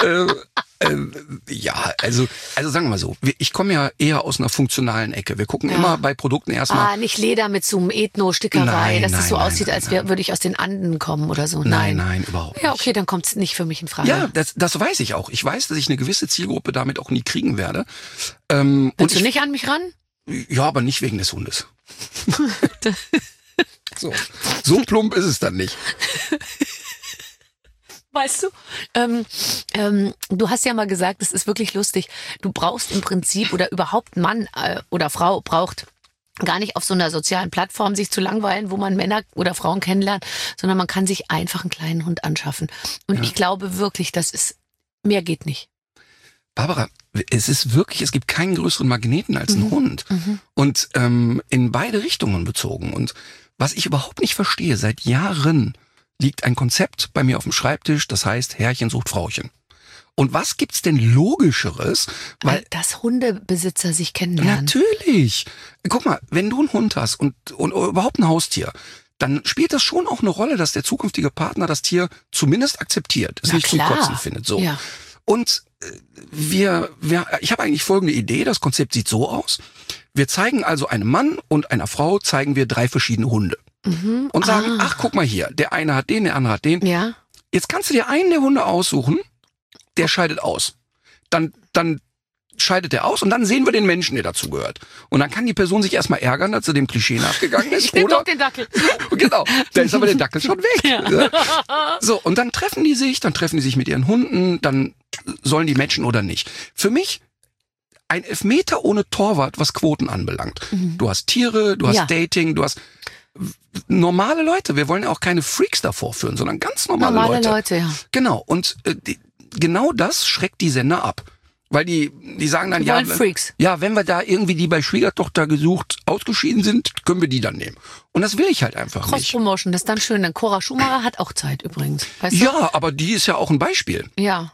Ja, also sagen wir mal so, ich komme ja eher aus einer funktionalen Ecke. Wir gucken immer bei Produkten erstmal. Nicht Leder mit so einem Ethno-Stickerei, dass es so aussieht, als würde ich aus den Anden kommen oder so. Nein, überhaupt nicht. Ja, okay, dann kommt es nicht für mich in Frage. Ja, das weiß ich auch. Ich weiß, dass ich eine gewisse Zielgruppe damit auch nie kriegen werde. Willst du nicht an mich ran? Ja, aber nicht wegen des Hundes. So plump ist es dann nicht. Weißt du, du hast ja mal gesagt, es ist wirklich lustig, du brauchst im Prinzip oder überhaupt Mann oder Frau braucht gar nicht auf so einer sozialen Plattform sich zu langweilen, wo man Männer oder Frauen kennenlernt, sondern man kann sich einfach einen kleinen Hund anschaffen. Und ich glaube wirklich, mehr geht nicht. Barbara, es gibt keinen größeren Magneten als ein Hund. Und in beide Richtungen bezogen. Und was ich überhaupt nicht verstehe, seit Jahren liegt ein Konzept bei mir auf dem Schreibtisch, das heißt Herrchen sucht Frauchen. Und was gibt's denn Logischeres? Weil dass Hundebesitzer sich kennenlernen. Natürlich. Guck mal, wenn du einen Hund hast und überhaupt ein Haustier, dann spielt das schon auch eine Rolle, dass der zukünftige Partner das Tier zumindest akzeptiert, es nicht zum Kotzen findet. So. Ja. Und ich habe eigentlich folgende Idee, das Konzept sieht so aus. Wir zeigen also einem Mann und einer Frau, zeigen wir 3 verschiedene Hunde. Und sagen, ach, guck mal hier, der eine hat den, der andere hat den. Ja. Jetzt kannst du dir einen der Hunde aussuchen, der scheidet aus. Dann scheidet er aus und dann sehen wir den Menschen, der dazu gehört. Und dann kann die Person sich erstmal ärgern, dass sie dem Klischee nachgegangen ist. Ich nehme doch den Dackel. Genau, da ist aber der Dackel schon weg. Ja. So, und dann treffen die sich mit ihren Hunden, dann sollen die matchen oder nicht. Für mich ein Elfmeter ohne Torwart, was Quoten anbelangt. Du hast Tiere, du hast Dating, du hast normale Leute. Wir wollen ja auch keine Freaks davor führen, sondern ganz normale Leute. Ja. Genau. Und genau das schreckt die Sender ab. Weil die sagen dann, Freaks. Ja, wenn wir da irgendwie die bei Schwiegertochter gesucht ausgeschieden sind, können wir die dann nehmen. Und das will ich halt einfach nicht. Cross-Promotion, das ist dann schön. Denn Cora Schumacher hat auch Zeit übrigens. Weißt du? Ja, aber die ist ja auch ein Beispiel. Ja.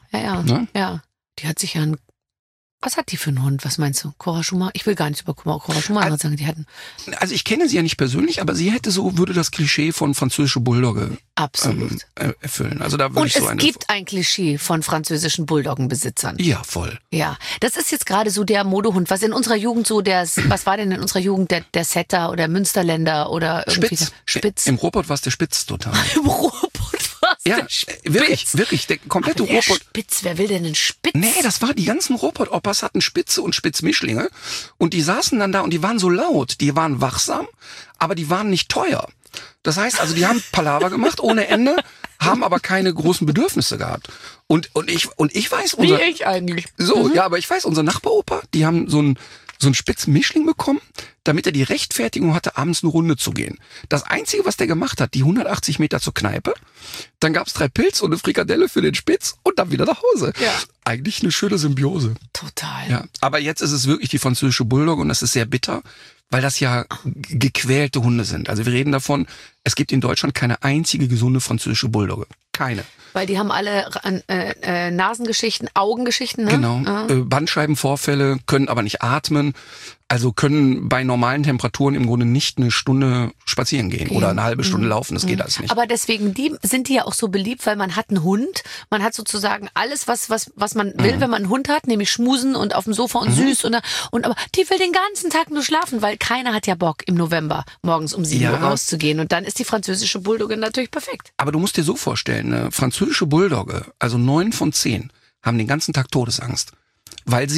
Die hat sich ja was hat die für einen Hund? Was meinst du? Cora Schumacher? Ich will gar nicht über Cora Schumacher sagen. Also ich kenne sie ja nicht persönlich, aber sie würde das Klischee von französische Bulldogge erfüllen. Also da würde ich so es gibt ein Klischee von französischen Bulldoggenbesitzern. Ja, voll. Ja, das ist jetzt gerade so der Modehund. Was in unserer Jugend was war denn in unserer Jugend der Setter oder Münsterländer oder irgendwie Spitz? Im Ruhrpott war es der Spitz total. Im Ruhrpott war es der Spitz? Wirklich, der komplette Ruhrpott. Spitz, wer will denn einen Spitz? Nee, das war die ganzen Ruhrpott-Oppas hatten Spitze und Spitzmischlinge und die saßen dann da und die waren so laut, die waren wachsam, aber die waren nicht teuer. Das heißt also, die haben Palaver gemacht ohne Ende, haben aber keine großen Bedürfnisse gehabt. Und ich weiß... Wie ich eigentlich. So, ja, aber ich weiß, unser Nachbaropa, die haben so einen Spitzmischling bekommen, damit er die Rechtfertigung hatte, abends eine Runde zu gehen. Das Einzige, was der gemacht hat, die 180 Meter zur Kneipe, dann gab's 3 Pilz und eine Frikadelle für den Spitz und dann wieder nach Hause. Ja. Eigentlich eine schöne Symbiose. Total. Ja, aber jetzt ist es wirklich die französische Bulldogge und das ist sehr bitter, weil das ja gequälte Hunde sind. Also wir reden davon, es gibt in Deutschland keine einzige gesunde französische Bulldogge. Keine. Weil die haben alle Nasengeschichten, Augengeschichten, ne? Genau. Bandscheibenvorfälle, können aber nicht atmen. Also können bei normalen Temperaturen im Grunde nicht eine Stunde spazieren gehen oder eine halbe Stunde laufen. Das geht alles nicht. Aber deswegen sind die ja auch so beliebt, weil man hat einen Hund. Man hat sozusagen alles, was man will, wenn man einen Hund hat, nämlich schmusen und auf dem Sofa und süß. Aber die will den ganzen Tag nur schlafen, weil keiner hat ja Bock, im November morgens um 7 Uhr rauszugehen. Und dann ist die französische Bulldogge natürlich perfekt. Aber du musst dir so vorstellen, eine französische Bulldogge, also 9 von 10, haben den ganzen Tag Todesangst. Weil sie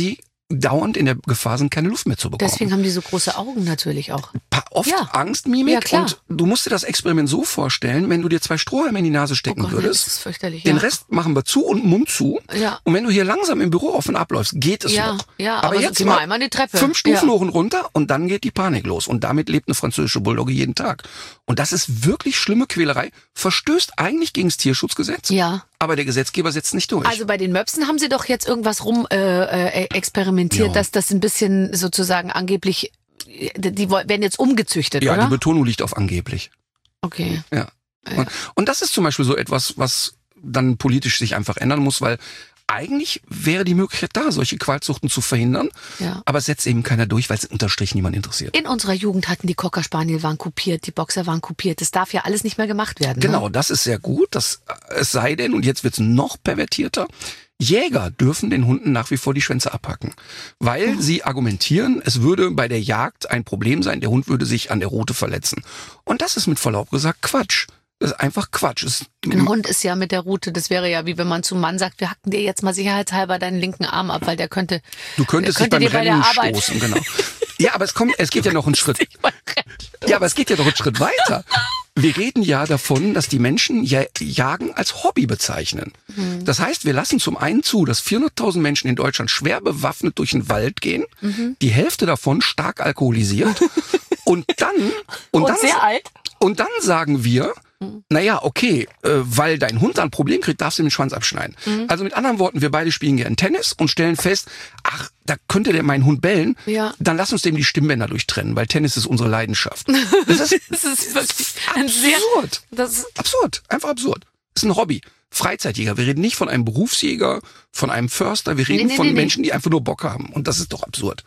dauernd in der Gefahr sind, keine Luft mehr zu bekommen. Deswegen haben die so große Augen natürlich auch. Oft Angstmimik. Ja, klar. Und du musst dir das Experiment so vorstellen, wenn du dir 2 Strohhalme in die Nase stecken würdest, das ist fürchterlich, den Rest machen wir zu und Mund zu. Ja. Und wenn du hier langsam im Büro auf und abläufst, geht es noch. Ja, aber jetzt geh mal einmal die Treppe. 5 Stufen hoch und runter und dann geht die Panik los. Und damit lebt eine französische Bulldogge jeden Tag. Und das ist wirklich schlimme Quälerei. Verstößt eigentlich gegen das Tierschutzgesetz. Ja. Aber der Gesetzgeber setzt nicht durch. Also bei den Möpsen haben sie doch jetzt irgendwas experimentiert, dass das ein bisschen sozusagen angeblich, die werden jetzt umgezüchtet, oder? Ja, die Betonung liegt auf angeblich. Okay. Ja. Und das ist zum Beispiel so etwas, was dann politisch sich einfach ändern muss, weil eigentlich wäre die Möglichkeit da, solche Qualzuchten zu verhindern. Ja. Aber es setzt eben keiner durch, weil es unterm Strich niemand interessiert. In unserer Jugend hatten die Cocker Spaniel waren kopiert, die Boxer waren kopiert. Das darf ja alles nicht mehr gemacht werden. Genau, ne? Das ist sehr gut. Es sei denn, und jetzt wird es noch pervertierter, Jäger dürfen den Hunden nach wie vor die Schwänze abhacken, weil sie argumentieren, es würde bei der Jagd ein Problem sein, der Hund würde sich an der Rute verletzen. Und das ist mit Verlaub gesagt Quatsch. Das ist einfach Quatsch. Ein Hund ist ja mit der Rute, das wäre ja wie wenn man zum Mann sagt, wir hacken dir jetzt mal sicherheitshalber deinen linken Arm ab, weil der könnte. Du könntest dich beim Rennen stoßen, genau. Ja, aber es geht ja noch einen Schritt. Ja, aber es geht ja noch einen Schritt weiter. Wir reden ja davon, dass die Menschen Jagen als Hobby bezeichnen. Das heißt, wir lassen zum einen zu, dass 400.000 Menschen in Deutschland schwer bewaffnet durch den Wald gehen, die Hälfte davon stark alkoholisiert und dann sehr alt. Und dann sagen wir, naja, okay, weil dein Hund da ein Problem kriegt, darfst du ihm den Schwanz abschneiden. Also mit anderen Worten, wir beide spielen gerne Tennis und stellen fest, ach, da könnte der meinen Hund bellen, dann lass uns dem die Stimmbänder durchtrennen, weil Tennis ist unsere Leidenschaft. Das ist absurd. Absurd, einfach absurd. Das ist ein Hobby. Freizeitjäger. Wir reden nicht von einem Berufsjäger, von einem Förster, wir reden von Menschen, die einfach nur Bock haben. Und das ist doch absurd.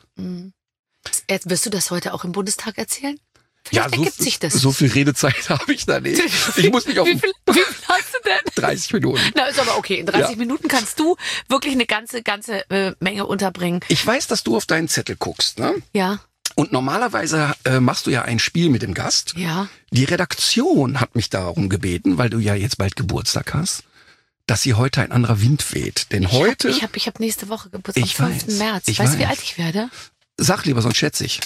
Wirst du das heute auch im Bundestag erzählen? Vielleicht ergibt sich das. So viel Redezeit habe ich da nicht. Ich muss mich auf... Wie viel hast du denn? 30 Minuten. Na, ist aber okay. In 30 Minuten kannst du wirklich eine ganze Menge unterbringen. Ich weiß, dass du auf deinen Zettel guckst, ne? Ja. Und normalerweise machst du ja ein Spiel mit dem Gast. Ja. Die Redaktion hat mich darum gebeten, weil du ja jetzt bald Geburtstag hast, dass hier heute ein anderer Wind weht. Denn Ich hab nächste Woche Geburtstag, am 5. März. Weißt du, wie alt ich werde? Sag lieber, sonst schätze ich.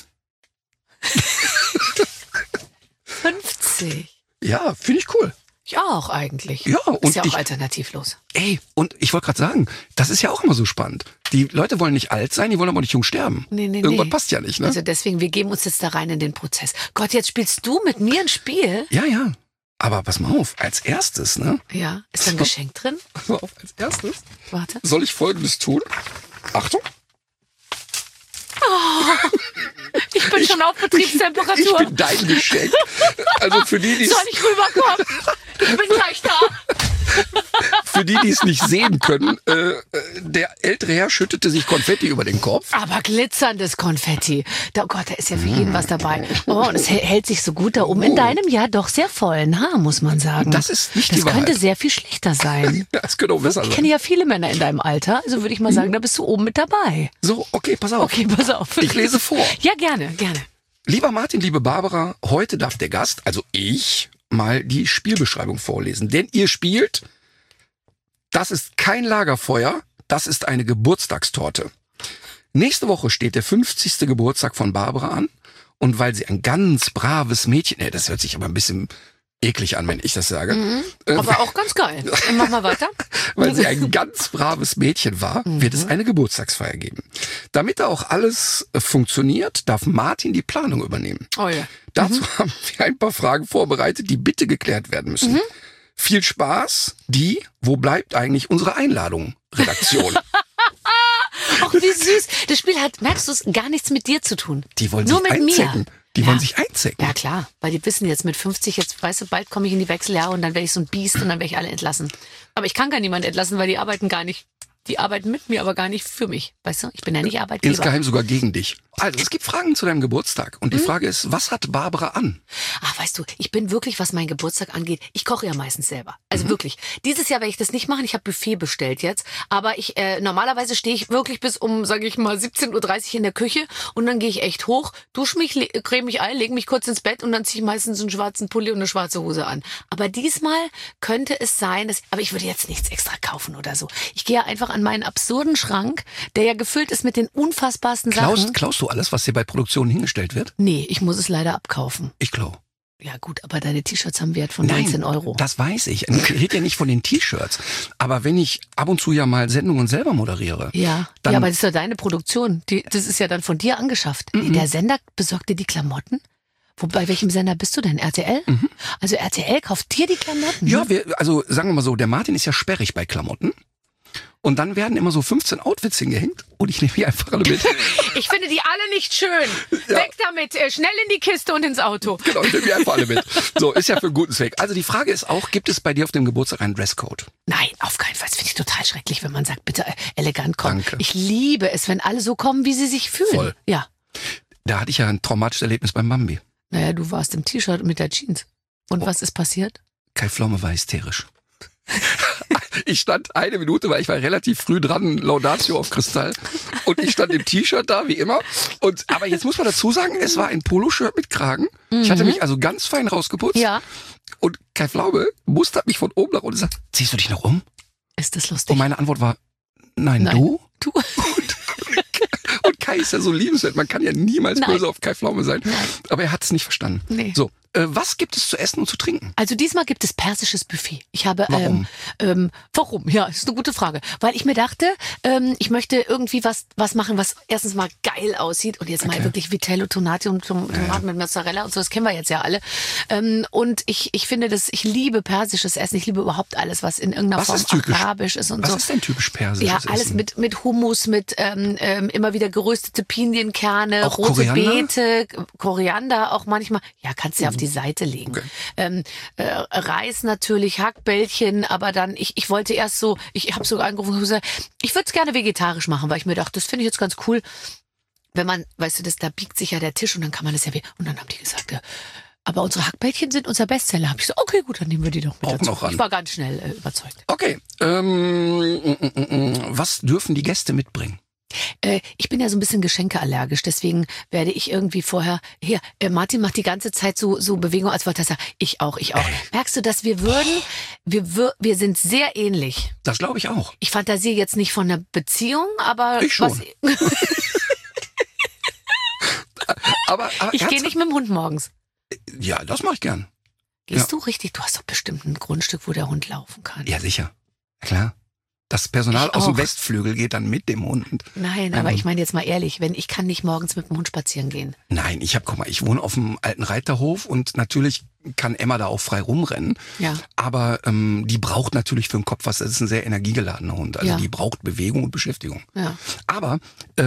50. Ja, finde ich cool. Ich auch eigentlich. Ja, und ist ja auch alternativlos. Ey, und ich wollte gerade sagen, das ist ja auch immer so spannend. Die Leute wollen nicht alt sein, die wollen aber nicht jung sterben. Nee. Irgendwas passt ja nicht, ne? Also deswegen, wir geben uns jetzt da rein in den Prozess. Gott, jetzt spielst du mit mir ein Spiel? Ja. Aber pass mal auf, als erstes, ne? Ja, ist da ein Geschenk drin? Pass mal auf, als erstes. Warte. Soll ich Folgendes tun? Achtung. Oh, ich bin schon auf Betriebstemperatur. Ich bin dein Geschenk. Also für die, Soll ich rüberkommen? Ich bin gleich da. Für die es nicht sehen können, der ältere Herr schüttete sich Konfetti über den Kopf. Aber glitzerndes Konfetti. Oh Gott, da ist ja für jeden was dabei. Oh, und es hält sich so gut da oben in deinem ja doch sehr vollen Haar, muss man sagen. Das ist nicht die Wahrheit. Das könnte sehr viel schlechter sein. Das könnte auch besser sein. Ich kenne ja viele Männer in deinem Alter, also würde ich mal sagen, da bist du oben mit dabei. So, okay, pass auf. Ich lese vor. Ja, gerne. Lieber Martin, liebe Barbara, heute darf der Gast, also ich, mal die Spielbeschreibung vorlesen. Denn ihr spielt, das ist kein Lagerfeuer, das ist eine Geburtstagstorte. Nächste Woche steht der 50. Geburtstag von Barbara an. Und weil sie ein ganz braves Mädchen, das hört sich aber ein bisschen eklig an, wenn ich das sage. Aber auch ganz geil. Mach mal weiter. Weil sie ein ganz braves Mädchen war, wird es eine Geburtstagsfeier geben. Damit da auch alles funktioniert, darf Martin die Planung übernehmen. Oh ja. Dazu haben wir ein paar Fragen vorbereitet, die bitte geklärt werden müssen. Viel Spaß, wo bleibt eigentlich unsere Einladung, Redaktion? Ach, wie süß. Das Spiel hat, merkst du es, gar nichts mit dir zu tun. Die wollen nur sich mit einzecken. mir. Die wollen sich einzecken. Ja, klar. Weil die wissen jetzt mit 50, jetzt weißt du, bald komme ich in die Wechseljahre und dann werde ich so ein Biest und dann werde ich alle entlassen. Aber ich kann gar niemand entlassen, weil die arbeiten gar nicht. Die arbeiten mit mir, aber gar nicht für mich. Weißt du, ich bin ja nicht Arbeitgeber. Insgeheim sogar gegen dich. Also, es gibt Fragen zu deinem Geburtstag. Und die Frage ist, was hat Barbara an? Ach, weißt du, ich bin wirklich, was meinen Geburtstag angeht, ich koche ja meistens selber. Also wirklich. Dieses Jahr werde ich das nicht machen. Ich habe Buffet bestellt jetzt. Aber normalerweise stehe ich wirklich bis um, sage ich mal, 17.30 Uhr in der Küche. Und dann gehe ich echt hoch, dusche mich, creme mich ein, lege mich kurz ins Bett und dann ziehe ich meistens einen schwarzen Pulli und eine schwarze Hose an. Aber diesmal könnte es sein, aber ich würde jetzt nichts extra kaufen oder so. Ich gehe einfach an meinen absurden Schrank, der ja gefüllt ist mit den unfassbarsten Sachen. Klaust du alles, was dir bei Produktionen hingestellt wird? Nee, ich muss es leider abkaufen. Ich klau. Ja gut, aber deine T-Shirts haben Wert von 19 Euro. Das weiß ich. Ich rede ja nicht von den T-Shirts. Aber wenn ich ab und zu ja mal Sendungen selber moderiere. Ja, dann aber das ist ja deine Produktion. Das ist ja dann von dir angeschafft. Der Sender besorgt dir die Klamotten? Bei welchem Sender bist du denn? RTL? Also RTL kauft dir die Klamotten? Ja, also sagen wir mal so, der Martin ist ja sperrig bei Klamotten. Und dann werden immer so 15 Outfits hingehängt und ich nehme die einfach alle mit. Ich finde die alle nicht schön. Ja. Weg damit, schnell in die Kiste und ins Auto. Genau, ich nehme die einfach alle mit. So, ist ja für einen guten Zweck. Also die Frage ist auch, gibt es bei dir auf dem Geburtstag einen Dresscode? Nein, auf keinen Fall. Das finde ich total schrecklich, wenn man sagt, bitte elegant kommen. Danke. Ich liebe es, wenn alle so kommen, wie sie sich fühlen. Voll. Ja. Da hatte ich ja ein traumatisches Erlebnis beim Bambi. Naja, du warst im T-Shirt mit der Jeans. Und was ist passiert? Kai Pflaume war hysterisch. Ich stand eine Minute, weil ich war relativ früh dran, Laudatio auf Kristall. Und ich stand im T-Shirt da, wie immer. Aber jetzt muss man dazu sagen, es war ein Poloshirt mit Kragen. Ich hatte mich also ganz fein rausgeputzt. Ja. Und Kai Pflaume mustert mich von oben nach unten und sagt, ziehst du dich noch um? Ist das lustig? Und meine Antwort war, nein. Du? Du. Und Kai ist ja so liebenswert. Man kann ja niemals böse auf Kai Pflaume sein. Nein. Aber er hat es nicht verstanden. Nee. So, was gibt es zu essen und zu trinken? Also diesmal gibt es persisches Buffet. Ich habe Warum? Warum? Ja, ist eine gute Frage. Weil ich mir dachte, ich möchte irgendwie was machen, was erstens mal geil aussieht und jetzt mal wirklich Vitello, Tonati und Tomaten mit Mozzarella und so, das kennen wir jetzt ja alle. Und ich finde ich liebe persisches Essen. Ich liebe überhaupt alles, was in irgendeiner Form arabisch ist und was so. Was ist denn typisch persisches Essen? Ja, alles mit Hummus, mit immer wieder geröstete Pinienkerne, auch rote Koriander? Beete, Koriander auch manchmal. Ja, kannst du ja auf die Seite legen. Okay. Reis natürlich, Hackbällchen, aber dann, ich wollte erst so, ich habe sogar angerufen und gesagt, ich würde es gerne vegetarisch machen, weil ich mir dachte, das finde ich jetzt ganz cool, wenn man, weißt du, da biegt sich ja der Tisch und dann kann man das ja und dann haben die gesagt, ja, aber unsere Hackbällchen sind unser Bestseller. Habe ich gesagt, okay, gut, dann nehmen wir die doch mit auch dazu. Noch ran. Ich war ganz schnell überzeugt. Okay, was dürfen die Gäste mitbringen? Ich bin ja so ein bisschen geschenkeallergisch, deswegen werde ich irgendwie vorher, Martin macht die ganze Zeit so Bewegungen, als wollte er sagen, ich auch. Merkst du, dass wir sind sehr ähnlich. Das glaube ich auch. Ich fantasiere jetzt nicht von einer Beziehung, aber... Ich schon. aber ich gehe nicht mit dem Hund morgens. Ja, das mache ich gern. Gehst du richtig? Du hast doch bestimmt ein Grundstück, wo der Hund laufen kann. Ja, sicher. Klar. Das Personal aus dem Westflügel geht dann mit dem Hund. Nein, aber ich meine jetzt mal ehrlich, ich kann nicht morgens mit dem Hund spazieren gehen. Nein, ich wohne auf dem alten Reiterhof und natürlich kann Emma da auch frei rumrennen. Ja. Aber die braucht natürlich für den Kopf was. Das ist ein sehr energiegeladener Hund. Also die braucht Bewegung und Beschäftigung. Ja. Aber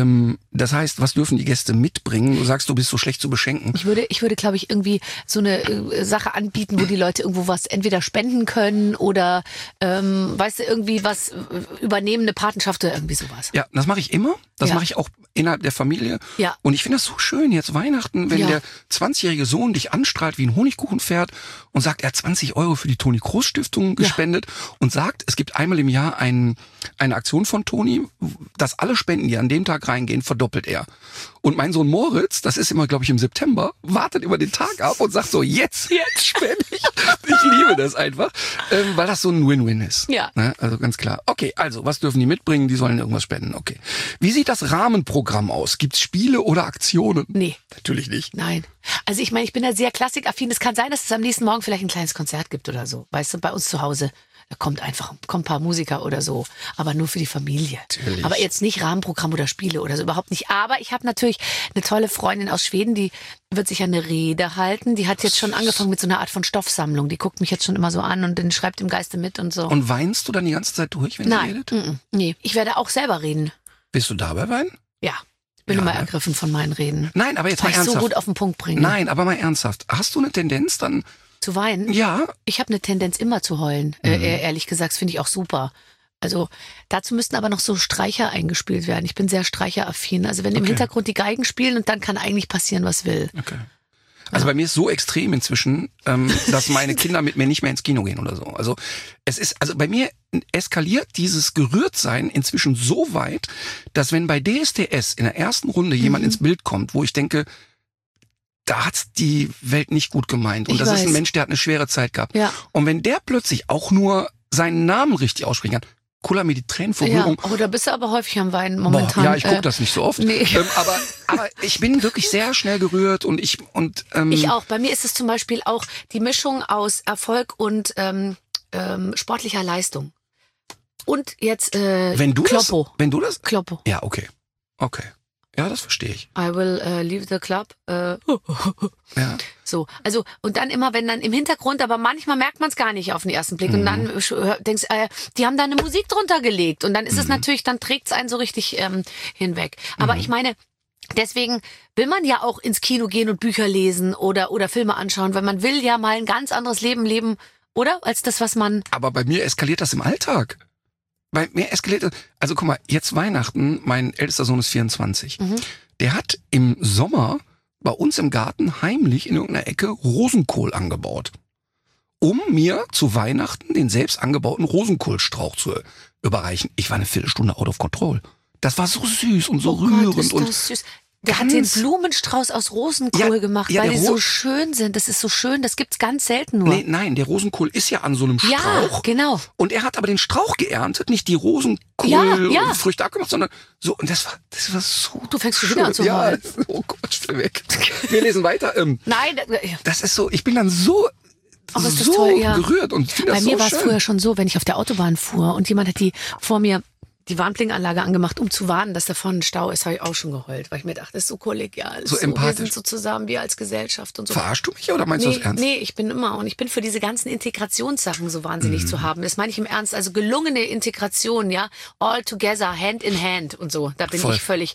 das heißt, was dürfen die Gäste mitbringen? Du sagst, du bist so schlecht zu beschenken. Ich würde, glaube ich, irgendwie so eine Sache anbieten, wo die Leute irgendwo was entweder spenden können oder weißt du, irgendwie was übernehmen, eine Patenschaft oder irgendwie sowas. Ja, das mache ich immer. Das mache ich auch innerhalb der Familie. Ja. Und ich finde das so schön, jetzt Weihnachten, wenn der 20-jährige Sohn dich anstrahlt wie ein Honigkuchenpferd und sagt, er hat 20 € für die Toni-Kroos-Stiftung gespendet und sagt, es gibt einmal im Jahr eine Aktion von Toni, dass alle Spenden, die an dem Tag reingehen, verdoppelt er. Und mein Sohn Moritz, das ist immer, glaube ich, im September, wartet immer den Tag ab und sagt so, jetzt spende ich. Ich liebe das einfach, weil das so ein Win-Win ist. Ja. Ne? Also ganz klar. Okay, also, was dürfen die mitbringen? Die sollen irgendwas spenden. Okay. Wie sieht das Rahmenprogramm aus? Gibt's Spiele oder Aktionen? Nee. Natürlich nicht. Nein. Also ich meine, ich bin da sehr klassikaffin. Es kann sein, dass es am nächsten Morgen vielleicht ein kleines Konzert gibt oder so. Weißt du, bei uns zu Hause. Da kommt ein paar Musiker oder so, aber nur für die Familie. Natürlich. Aber jetzt nicht Rahmenprogramm oder Spiele oder so, überhaupt nicht. Aber ich habe natürlich eine tolle Freundin aus Schweden, die wird sich eine Rede halten. Die hat jetzt schon angefangen mit so einer Art von Stoffsammlung. Die guckt mich jetzt schon immer so an und dann schreibt im Geiste mit und so. Und weinst du dann die ganze Zeit durch, wenn sie redet? Nee, ich werde auch selber reden. Willst du dabei weinen? Ja. Bin immer ergriffen von meinen Reden. Nein, aber jetzt mal ernsthaft. so gut auf den Punkt bringen. Nein, aber mal ernsthaft. Hast du eine Tendenz dann... Zu weinen? Ja. Ich habe eine Tendenz immer zu heulen. Ehrlich gesagt, das finde ich auch super. Also dazu müssten aber noch so Streicher eingespielt werden. Ich bin sehr streicheraffin. Also wenn im Hintergrund die Geigen spielen und dann kann eigentlich passieren, was will. Okay. Also bei mir ist so extrem inzwischen, dass meine Kinder mit mir nicht mehr ins Kino gehen oder so. Also bei mir eskaliert dieses Gerührtsein inzwischen so weit, dass wenn bei DSDS in der ersten Runde jemand ins Bild kommt, wo ich denke, da hat's die Welt nicht gut gemeint. Und das ist ein Mensch, der hat eine schwere Zeit gehabt. Ja. Und wenn der plötzlich auch nur seinen Namen richtig aussprechen kann, kuller mir die Tränen vor Rührung. Ja, da bist du aber häufig am Weinen momentan. Ja, ich gucke das nicht so oft. Nee. Aber ich bin wirklich sehr schnell gerührt und ich auch. Bei mir ist es zum Beispiel auch die Mischung aus Erfolg und sportlicher Leistung. Und jetzt Kloppo. Wenn du das? Kloppo. Ja, okay. Ja, das verstehe ich. I will leave the club. Ja. So, also und dann immer, wenn dann im Hintergrund, aber manchmal merkt man es gar nicht auf den ersten Blick und dann denkst, die haben da eine Musik drunter gelegt und dann ist es natürlich, dann trägt es einen so richtig hinweg. Aber ich meine, deswegen will man ja auch ins Kino gehen und Bücher lesen oder Filme anschauen, weil man will ja mal ein ganz anderes Leben leben, oder? Als das, was man... Aber bei mir eskaliert das im Alltag. Bei mir eskaliert das... Also guck mal, jetzt Weihnachten, mein ältester Sohn ist 24. Der hat im Sommer bei uns im Garten heimlich in irgendeiner Ecke Rosenkohl angebaut. Um mir zu Weihnachten den selbst angebauten Rosenkohlstrauch zu überreichen. Ich war eine Viertelstunde out of control. Das war so süß und so rührend. Gott, ist und das süß. Der hat den Blumenstrauß aus Rosenkohl gemacht, weil die so schön sind. Das ist so schön, das gibt's ganz selten nur. Nein, der Rosenkohl ist ja an so einem Strauch. Ja, genau. Und er hat aber den Strauch geerntet, nicht die Rosenkohlfrüchte abgemacht, sondern so. Und das war so. Du fängst schon wieder an zu heulen. Oh Gott, stell weg. Wir lesen weiter. Nein. Das ist so, ich bin dann so toll, gerührt und finde das so schön. Bei mir war es früher schon so, wenn ich auf der Autobahn fuhr und jemand hat vor mir die Warnblinkanlage angemacht, um zu warnen, dass da vorne ein Stau ist, habe ich auch schon geheult, weil ich mir dachte, das ist so kollegial. So empathisch. Wir sind so zusammen, wir als Gesellschaft und so. Verarschst du mich oder meinst du das ernst? Nee, ich bin für diese ganzen Integrationssachen so wahnsinnig zu haben. Das meine ich im Ernst. Also gelungene Integration, ja, all together, hand in hand und so. Da bin ich völlig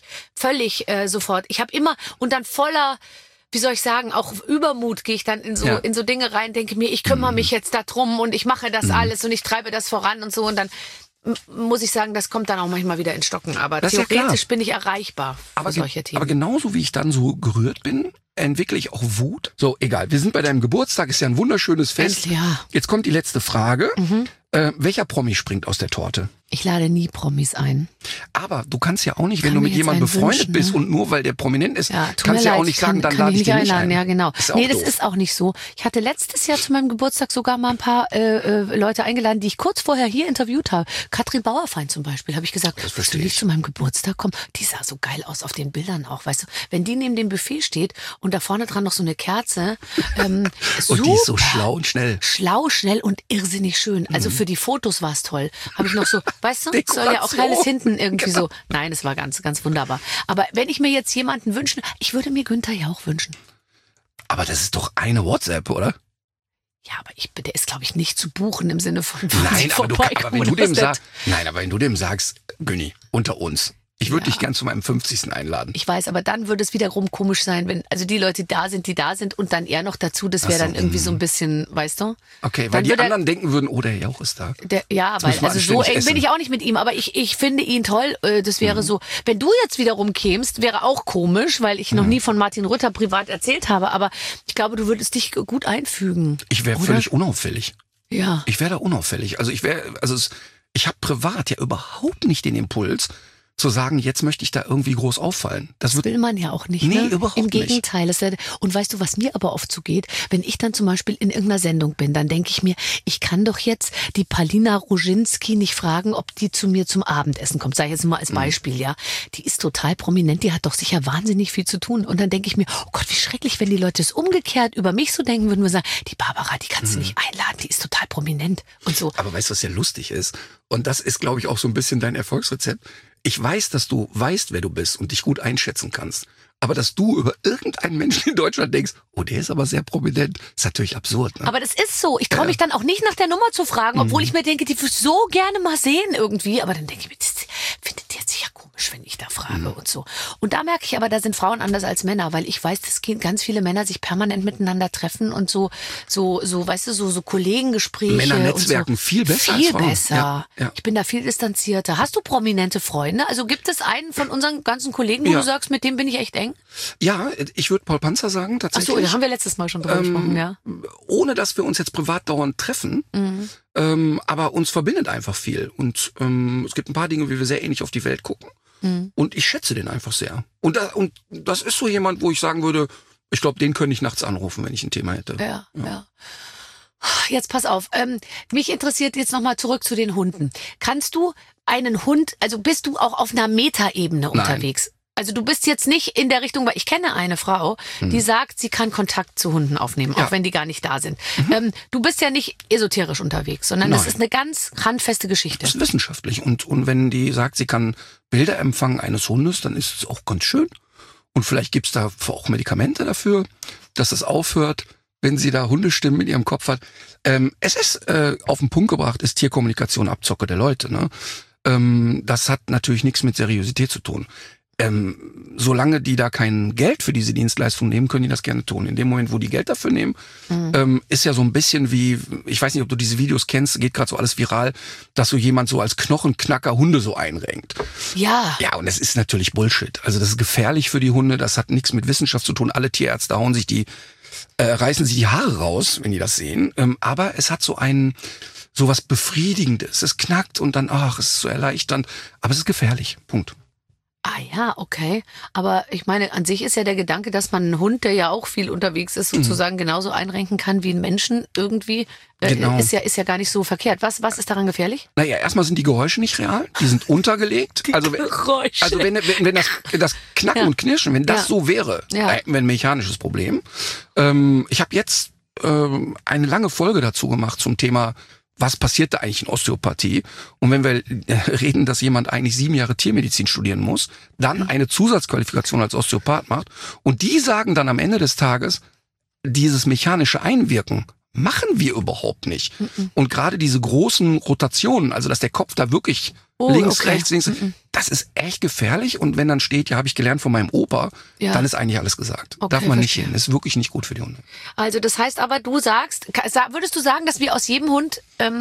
sofort. Ich habe immer und dann voller, wie soll ich sagen, auch Übermut gehe ich dann in so Dinge rein, denke mir, ich kümmere mich jetzt darum und ich mache das alles und ich treibe das voran und so und dann muss ich sagen, das kommt dann auch manchmal wieder ins Stocken. Aber das theoretisch bin ich erreichbar für solche Themen. Aber genauso wie ich dann so gerührt bin, entwickle ich auch Wut. So, egal. Wir sind bei deinem Geburtstag, ist ja ein wunderschönes Fest. Ja. Jetzt kommt die letzte Frage. Welcher Promi springt aus der Torte? Ich lade nie Promis ein. Aber du kannst ja auch nicht, wenn du mit jemandem befreundet bist und nur weil der prominent ist, kannst du ja auch nicht sagen, dann lade ich dich nicht ein. Ja, genau. Das ist auch nicht so. Ich hatte letztes Jahr zu meinem Geburtstag sogar mal ein paar Leute eingeladen, die ich kurz vorher hier interviewt habe. Katrin Bauerfein zum Beispiel, habe ich gesagt, willst du nicht zu meinem Geburtstag kommen? Die sah so geil aus auf den Bildern auch, weißt du. Wenn die neben dem Buffet steht und da vorne dran noch so eine Kerze. Und die ist so schlau und schnell. Schlau, schnell und irrsinnig schön. Also für die Fotos war es toll. Habe ich noch so, weißt du, soll ja auch alles hinten irgendwie so. Nein, es war ganz, ganz wunderbar. Aber wenn ich mir jetzt jemanden wünschen, ich würde mir Günther Jauch wünschen. Aber das ist doch eine WhatsApp, oder? Ja, aber der ist, glaube ich, nicht zu buchen im Sinne von Nein, aber wenn du dem sagst, Günni, unter uns. Ich würde dich gern zu meinem 50. einladen. Ich weiß, aber dann würde es wiederum komisch sein, wenn also die Leute da sind, die da sind und dann er noch dazu, das wäre dann irgendwie so ein bisschen, weißt du? Okay, weil die anderen denken würden, oh, der Jauch ist da. Weil also so eng bin ich auch nicht mit ihm, aber ich finde ihn toll. Das wäre so, wenn du jetzt wiederum kämst, wäre auch komisch, weil ich noch nie von Martin Rütter privat erzählt habe, aber ich glaube, du würdest dich gut einfügen. Ich wäre völlig unauffällig. Ja. Ich wäre da unauffällig. Also ich habe privat ja überhaupt nicht den Impuls, zu sagen, jetzt möchte ich da irgendwie groß auffallen. Das will man ja auch nicht. Nee, ne? Überhaupt nicht. Im Gegenteil. Und weißt du, was mir aber oft so geht? Wenn ich dann zum Beispiel in irgendeiner Sendung bin, dann denke ich mir, ich kann doch jetzt die Palina Roginski nicht fragen, ob die zu mir zum Abendessen kommt. Sag ich jetzt mal als Beispiel, ja. Die ist total prominent, die hat doch sicher wahnsinnig viel zu tun. Und dann denke ich mir, oh Gott, wie schrecklich, wenn die Leute es umgekehrt über mich so denken würden, wir sagen, die Barbara, die kannst du nicht einladen, die ist total prominent und so. Aber weißt du, was ja lustig ist? Und das ist, glaube ich, auch so ein bisschen dein Erfolgsrezept. Ich weiß, dass du weißt, wer du bist und dich gut einschätzen kannst. Aber dass du über irgendeinen Menschen in Deutschland denkst, oh, der ist aber sehr prominent, ist natürlich absurd. Ne? Aber das ist so. Ich traue mich dann auch nicht nach der Nummer zu fragen, obwohl ich mir denke, die würde so gerne mal sehen irgendwie. Aber dann denke ich mir, das findet die jetzt sicher komisch, wenn ich da frage und so. Und da merke ich aber, da sind Frauen anders als Männer, weil ich weiß, dass ganz viele Männer sich permanent miteinander treffen und so, weißt du, so Kollegengespräche. Männer netzwerken so. Viel besser als Frauen. Viel besser. Ja. Ich bin da viel distanzierter. Hast du prominente Freunde? Also gibt es einen von unseren ganzen Kollegen, wo du sagst, mit dem bin ich echt eng? Ja, ich würde Paul Panzer sagen, tatsächlich. Ach so, da haben wir letztes Mal schon drüber gesprochen, ja. Ohne, dass wir uns jetzt privat dauernd treffen, aber uns verbindet einfach viel. Und es gibt ein paar Dinge, wie wir sehr ähnlich auf die Welt gucken. Und ich schätze den einfach sehr. Und das ist so jemand, wo ich sagen würde, ich glaube, den könnte ich nachts anrufen, wenn ich ein Thema hätte. Ja. Jetzt pass auf. Mich interessiert jetzt nochmal zurück zu den Hunden. Kannst du einen Hund, also bist du auch auf einer Metaebene unterwegs? Also du bist jetzt nicht in der Richtung, weil ich kenne eine Frau, die sagt, sie kann Kontakt zu Hunden aufnehmen, auch wenn die gar nicht da sind. Du bist ja nicht esoterisch unterwegs, sondern das ist eine ganz handfeste Geschichte. Das ist wissenschaftlich. Und wenn die sagt, sie kann Bilder empfangen eines Hundes, dann ist es auch ganz schön. Und vielleicht gibt's da auch Medikamente dafür, dass es aufhört, wenn sie da Hundestimmen in ihrem Kopf hat. Es ist auf den Punkt gebracht, ist Tierkommunikation Abzocke der Leute. Ne? Das hat natürlich nichts mit Seriosität zu tun. Solange die da kein Geld für diese Dienstleistung nehmen, können die das gerne tun. In dem Moment, wo die Geld dafür nehmen, ist ja so ein bisschen wie, ich weiß nicht, ob du diese Videos kennst, geht gerade so alles viral, dass so jemand so als Knochenknacker Hunde so einrenkt. Ja. Ja, und das ist natürlich Bullshit. Also das ist gefährlich für die Hunde, das hat nichts mit Wissenschaft zu tun. Alle Tierärzte hauen sich reißen sich die Haare raus, wenn die das sehen. Aber es hat so was Befriedigendes. Es knackt und dann, es ist so erleichternd. Aber es ist gefährlich. Punkt. Ah ja, okay. Aber ich meine, an sich ist ja der Gedanke, dass man einen Hund, der ja auch viel unterwegs ist, sozusagen genauso einrenken kann wie einen Menschen irgendwie, Genau. ist ja gar nicht so verkehrt. Was ist daran gefährlich? Naja, erstmal sind die Geräusche nicht real. Die sind untergelegt. Geräusche. Also wenn das Knacken und Knirschen, wenn das so wäre, hätten wir ein mechanisches Problem. Ich habe jetzt eine lange Folge dazu gemacht zum Thema, was passiert da eigentlich in Osteopathie? Und wenn wir reden, dass jemand eigentlich 7 Jahre Tiermedizin studieren muss, dann eine Zusatzqualifikation als Osteopath macht und die sagen dann am Ende des Tages, dieses mechanische Einwirken machen wir überhaupt nicht. Und gerade diese großen Rotationen, also dass der Kopf da wirklich rechts, links, das ist echt gefährlich. Und wenn dann steht, ja, habe ich gelernt von meinem Opa, dann ist eigentlich alles gesagt. Okay, darf man nicht hin. Ist wirklich nicht gut für die Hunde. Also das heißt aber, würdest du sagen, dass wir aus jedem Hund,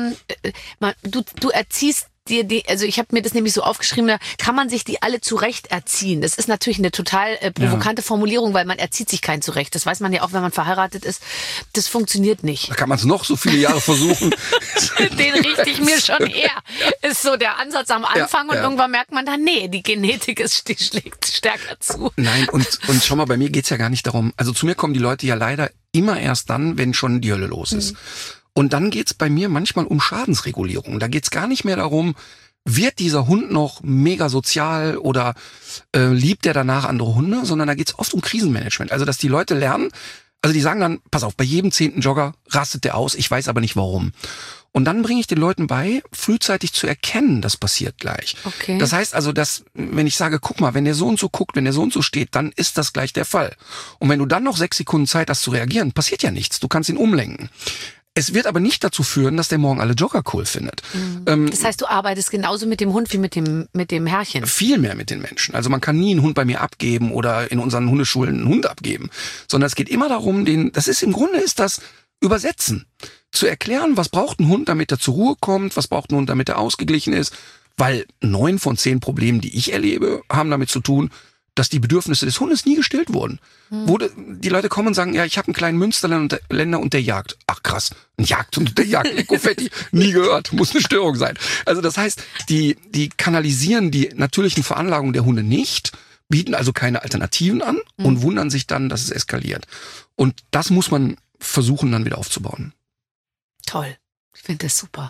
du erziehst also ich habe mir das nämlich so aufgeschrieben, da kann man sich die alle zurecht erziehen. Das ist natürlich eine total provokante Formulierung, weil man erzieht sich keinen zurecht. Das weiß man ja auch, wenn man verheiratet ist. Das funktioniert nicht. Da kann man es noch so viele Jahre versuchen. Den richte ich mir schon her. Ist so der Ansatz am Anfang und irgendwann merkt man dann, nee, die Genetik schlägt stärker zu. Nein, und schau mal, bei mir geht's ja gar nicht darum, also zu mir kommen die Leute ja leider immer erst dann, wenn schon die Hölle los ist. Und dann geht's bei mir manchmal um Schadensregulierung. Da geht's gar nicht mehr darum, wird dieser Hund noch mega sozial oder liebt er danach andere Hunde, sondern da geht's oft um Krisenmanagement. Also dass die Leute lernen, also die sagen dann, pass auf, bei jedem 10. Jogger rastet der aus, ich weiß aber nicht warum. Und dann bringe ich den Leuten bei, frühzeitig zu erkennen, das passiert gleich. Okay. Das heißt also, dass, wenn ich sage, guck mal, wenn der so und so guckt, wenn der so und so steht, dann ist das gleich der Fall. Und wenn du dann noch 6 Sekunden Zeit hast zu reagieren, passiert ja nichts. Du kannst ihn umlenken. Es wird aber nicht dazu führen, dass der morgen alle Jogger cool findet. Das heißt, du arbeitest genauso mit dem Hund wie mit dem Herrchen? Viel mehr mit den Menschen. Also man kann nie einen Hund bei mir abgeben oder in unseren Hundeschulen einen Hund abgeben. Sondern es geht immer darum, ist das Übersetzen. Zu erklären, was braucht ein Hund, damit er zur Ruhe kommt, was braucht ein Hund, damit er ausgeglichen ist. Weil 9 von 10 Problemen, die ich erlebe, haben damit zu tun, dass die Bedürfnisse des Hundes nie gestillt wurden. Wo die Leute kommen und sagen, ja, ich habe einen kleinen Münsterländer und der jagt. Ach krass, ein Jagdhund und der jagt. Ecofetti, nie gehört, muss eine Störung sein. Also das heißt, die kanalisieren die natürlichen Veranlagungen der Hunde nicht, bieten also keine Alternativen an und wundern sich dann, dass es eskaliert. Und das muss man versuchen dann wieder aufzubauen. Toll, ich finde das super.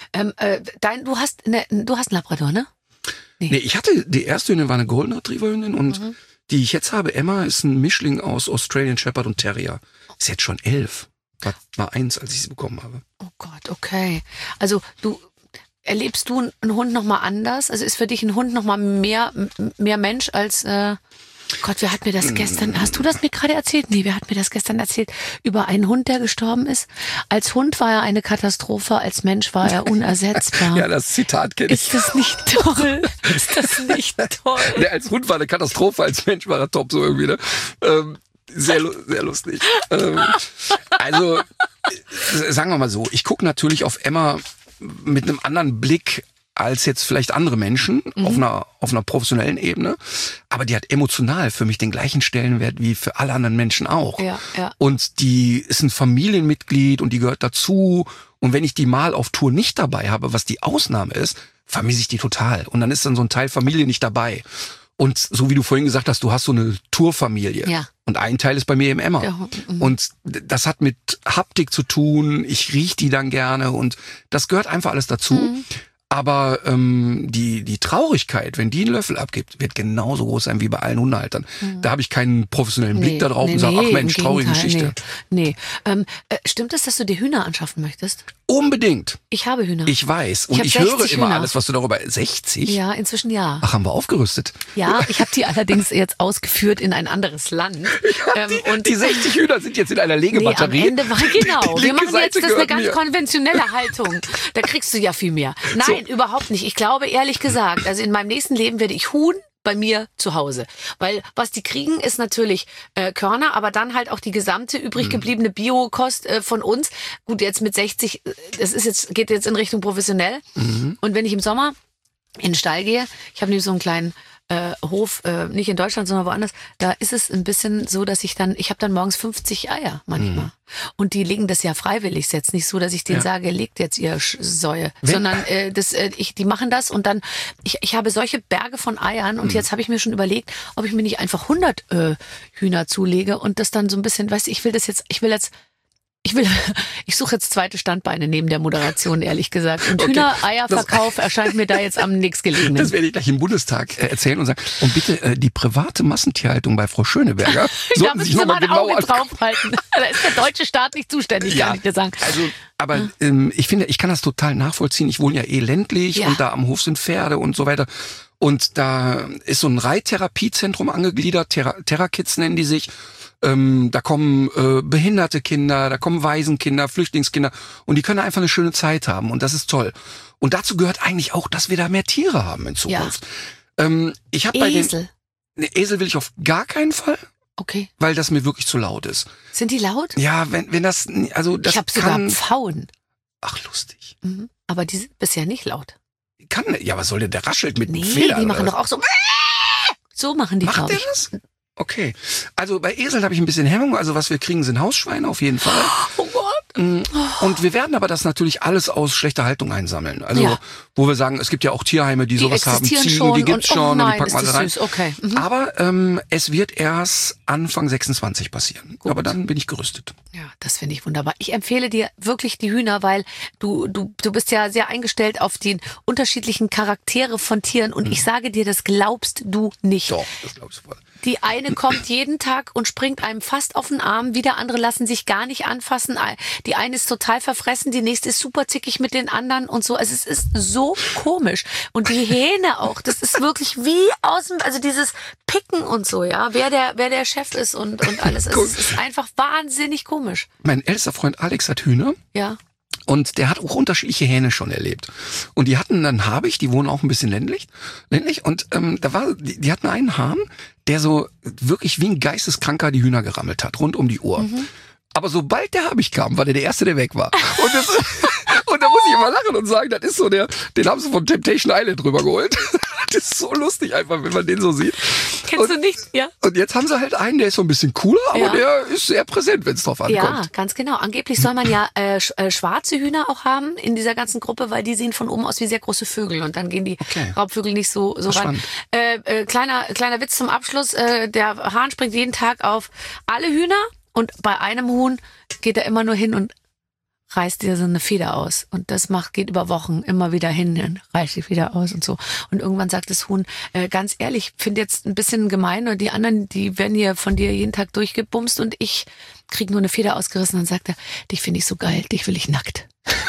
Du hast einen Labrador, ne? Nee, ich hatte, die erste Hündin war eine Golden Retriever Hündin und die ich jetzt habe, Emma, ist ein Mischling aus Australian Shepherd und Terrier. Ist jetzt schon 11. War 1, als ich sie bekommen habe. Oh Gott, okay. Also erlebst du einen Hund nochmal anders? Also ist für dich ein Hund nochmal mehr Mensch als... Gott, wer hat mir das gestern, hast du das mir gerade erzählt? Nee, wer hat mir das gestern erzählt? Über einen Hund, der gestorben ist? Als Hund war er eine Katastrophe, als Mensch war er unersetzbar. Ja, das Zitat kenne ich. Ist das nicht toll? Ist das nicht toll? Der als Hund war eine Katastrophe, als Mensch war er top, so irgendwie, ne? Sehr, sehr lustig. Also, sagen wir mal so, ich gucke natürlich auf Emma mit einem anderen Blick als jetzt vielleicht andere Menschen auf einer professionellen Ebene. Aber die hat emotional für mich den gleichen Stellenwert wie für alle anderen Menschen auch. Ja. Und die ist ein Familienmitglied und die gehört dazu. Und wenn ich die mal auf Tour nicht dabei habe, was die Ausnahme ist, vermisse ich die total. Und dann ist dann so ein Teil Familie nicht dabei. Und so wie du vorhin gesagt hast, du hast so eine Tourfamilie. Ja. Und ein Teil ist bei mir im Emmer. Ja. Und das hat mit Haptik zu tun. Ich riech die dann gerne und das gehört einfach alles dazu. Aber die Traurigkeit, wenn die einen Löffel abgibt, wird genauso groß sein wie bei allen Hundehaltern. Da habe ich keinen professionellen Blick da drauf und sage, ach Mensch, traurige Geschichte. Nee. Stimmt es, dass du dir Hühner anschaffen möchtest? Unbedingt. Ich habe Hühner. Ich weiß. Und ich höre immer alles, was du darüber... 60? Ja, inzwischen ja. Ach, haben wir aufgerüstet? Ja, ich habe die allerdings jetzt ausgeführt in ein anderes Land. Und die 60 Hühner sind jetzt in einer Legebatterie. Nee, am Ende war, genau. Wir machen jetzt das eine ganz konventionelle Haltung. Da kriegst du ja viel mehr. Nein, überhaupt nicht. Ich glaube, ehrlich gesagt, also in meinem nächsten Leben werde ich Huhn bei mir zu Hause. Weil was die kriegen, ist natürlich Körner, aber dann halt auch die gesamte übrig gebliebene Biokost von uns. Gut, jetzt mit 60, geht jetzt in Richtung professionell. Und wenn ich im Sommer in den Stall gehe, ich habe nämlich so einen kleinen Hof, nicht in Deutschland, sondern woanders, da ist es ein bisschen so, dass ich habe dann morgens 50 Eier manchmal. Und die legen das ja freiwillig. Ist jetzt nicht so, dass ich denen sage, legt jetzt ihr Säue, sondern die machen das und dann, ich habe solche Berge von Eiern und jetzt habe ich mir schon überlegt, ob ich mir nicht einfach 100 Hühner zulege und das dann so ein bisschen, weißt du, ich suche jetzt zweite Standbeine neben der Moderation, ehrlich gesagt. Und okay. Hühner-Eierverkauf erscheint mir da jetzt am nächstgelegenen. Das werde ich gleich im Bundestag erzählen und sagen. Und bitte die private Massentierhaltung bei Frau Schöneberger sollten sich nochmal genau draufhalten. Da ist der deutsche Staat nicht zuständig, kann ich dir sagen. Also, aber ich finde, ich kann das total nachvollziehen. Ich wohne ja ländlich und da am Hof sind Pferde und so weiter. Und da ist so ein Reittherapiezentrum angegliedert, Terra-Kids nennen die sich. Da kommen behinderte Kinder, da kommen Waisenkinder, Flüchtlingskinder und die können einfach eine schöne Zeit haben und das ist toll. Und dazu gehört eigentlich auch, dass wir da mehr Tiere haben in Zukunft. Ich habe Esel. Esel will ich auf gar keinen Fall. Okay. Weil das mir wirklich zu laut ist. Sind die laut? Ja, wenn das, also das ich habe sogar Pfauen. Ach, lustig. Aber die sind bisher nicht laut. Ja, was soll der raschelt mit den Federn? Die machen doch auch so. So machen die, glaube ich. Macht der das? Okay. Also bei Eseln habe ich ein bisschen Hemmung. Also was wir kriegen, sind Hausschweine auf jeden Fall. Oh Gott. Und wir werden aber das natürlich alles aus schlechter Haltung einsammeln. Also wo wir sagen, es gibt ja auch Tierheime, die sowas haben. Ziegen, die gibt's schon und die packen wir rein. Okay. Aber es wird erst Anfang 26 passieren. Gut. Aber dann bin ich gerüstet. Ja, das finde ich wunderbar. Ich empfehle dir wirklich die Hühner, weil du bist ja sehr eingestellt auf die unterschiedlichen Charaktere von Tieren und ich sage dir, das glaubst du nicht. Doch, das glaubst du voll. Die eine kommt jeden Tag und springt einem fast auf den Arm, wieder andere lassen sich gar nicht anfassen. Die eine ist total verfressen, die nächste ist super zickig mit den anderen und so. Also es ist so komisch. Und die Hähne auch, das ist wirklich wie also dieses Picken und so, ja, wer der Chef ist und alles. Es ist einfach wahnsinnig komisch. Mein ältester Freund Alex hat Hühner. Ja. Und der hat auch unterschiedliche Hähne schon erlebt. Und die hatten dann Habicht, die wohnen auch ein bisschen ländlich. Und die hatten einen Hahn, der so wirklich wie ein Geisteskranker die Hühner gerammelt hat, rund um die Uhr. Aber sobald der Habicht kam, war der Erste, der weg war. Und da muss ich immer lachen und sagen, das ist so den haben sie von Temptation Island drüber geholt. Das ist so lustig einfach, wenn man den so sieht. Kennst du nicht? Ja. Und jetzt haben sie halt einen, der ist so ein bisschen cooler, aber der ist sehr präsent, wenn es drauf ankommt. Ja, ganz genau. Angeblich soll man ja schwarze Hühner auch haben in dieser ganzen Gruppe, weil die sehen von oben aus wie sehr große Vögel und dann gehen die Raubvögel nicht so ran. Kleiner Witz zum Abschluss. Der Hahn springt jeden Tag auf alle Hühner und bei einem Huhn geht er immer nur hin und reißt dir so eine Feder aus. Und das geht über Wochen immer wieder hin, reißt die Feder aus und so. Und irgendwann sagt das Huhn, ganz ehrlich, finde jetzt ein bisschen gemein, und die anderen, die werden hier von dir jeden Tag durchgebumst und ich kriege nur eine Feder ausgerissen. Und dann sagt er, dich finde ich so geil, dich will ich nackt.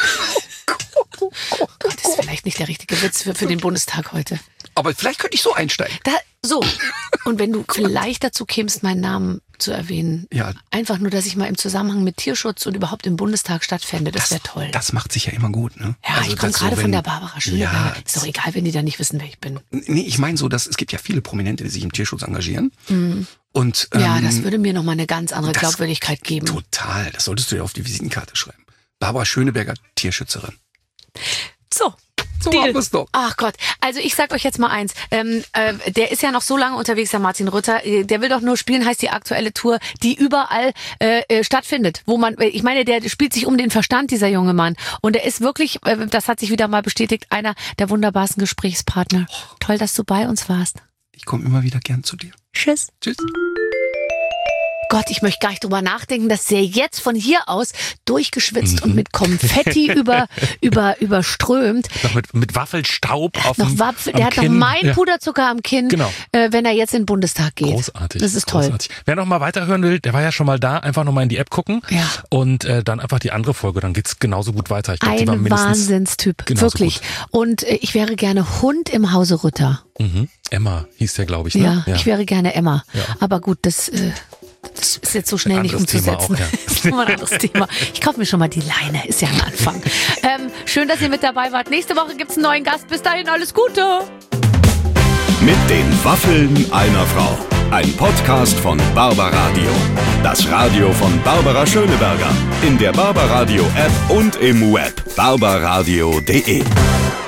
Das ist vielleicht nicht der richtige Witz für den Bundestag heute. Aber vielleicht könnte ich so einsteigen. Und wenn du vielleicht dazu kämst, meinen Namen zu erwähnen. Ja. Einfach nur, dass ich mal im Zusammenhang mit Tierschutz und überhaupt im Bundestag stattfände, das wäre toll. Das macht sich ja immer gut, ne? Ja, also ich komme gerade von der Barbara Schöneberger. Ja, ist doch egal, wenn die da nicht wissen, wer ich bin. Nee, ich meine so, dass es gibt ja viele Prominente, die sich im Tierschutz engagieren. Und, das würde mir nochmal eine ganz andere Glaubwürdigkeit geben. Total, das solltest du ja auf die Visitenkarte schreiben. Barbara Schöneberger, Tierschützerin. So haben wir's doch. Ach Gott, also ich sag euch jetzt mal eins, der ist ja noch so lange unterwegs, der Martin Rütter, der will doch nur spielen, heißt die aktuelle Tour, die überall stattfindet, ich meine, der spielt sich um den Verstand, dieser junge Mann, und er ist wirklich, das hat sich wieder mal bestätigt, einer der wunderbarsten Gesprächspartner. Toll, dass du bei uns warst. Ich komme immer wieder gern zu dir. Tschüss. Tschüss. Gott, ich möchte gar nicht drüber nachdenken, dass der jetzt von hier aus durchgeschwitzt und mit Konfetti überströmt. Noch mit Waffelstaub auf dem Kinn. Der hat noch meinen Puderzucker am Kinn, genau. Wenn er jetzt in den Bundestag geht. Großartig. Das ist großartig. Toll. Wer noch mal weiterhören will, der war ja schon mal da. Einfach noch mal in die App gucken und dann einfach die andere Folge. Dann geht's genauso gut weiter. Ich glaub, die war Wahnsinnstyp, wirklich. Gut. Und ich wäre gerne Hund im Hause Rütter. Emma hieß der, glaube ich. Ne? Ja, ich wäre gerne Emma. Ja. Aber gut, das ist jetzt so schnell nicht umzusetzen. Das ist nochmal ein anderes Thema. Ich kaufe mir schon mal die Leine, ist ja ein Anfang. Schön, dass ihr mit dabei wart. Nächste Woche gibt's einen neuen Gast. Bis dahin, alles Gute. Mit den Waffeln einer Frau. Ein Podcast von Barbaradio. Das Radio von Barbara Schöneberger. In der Barbaradio App und im Web barbaradio.de.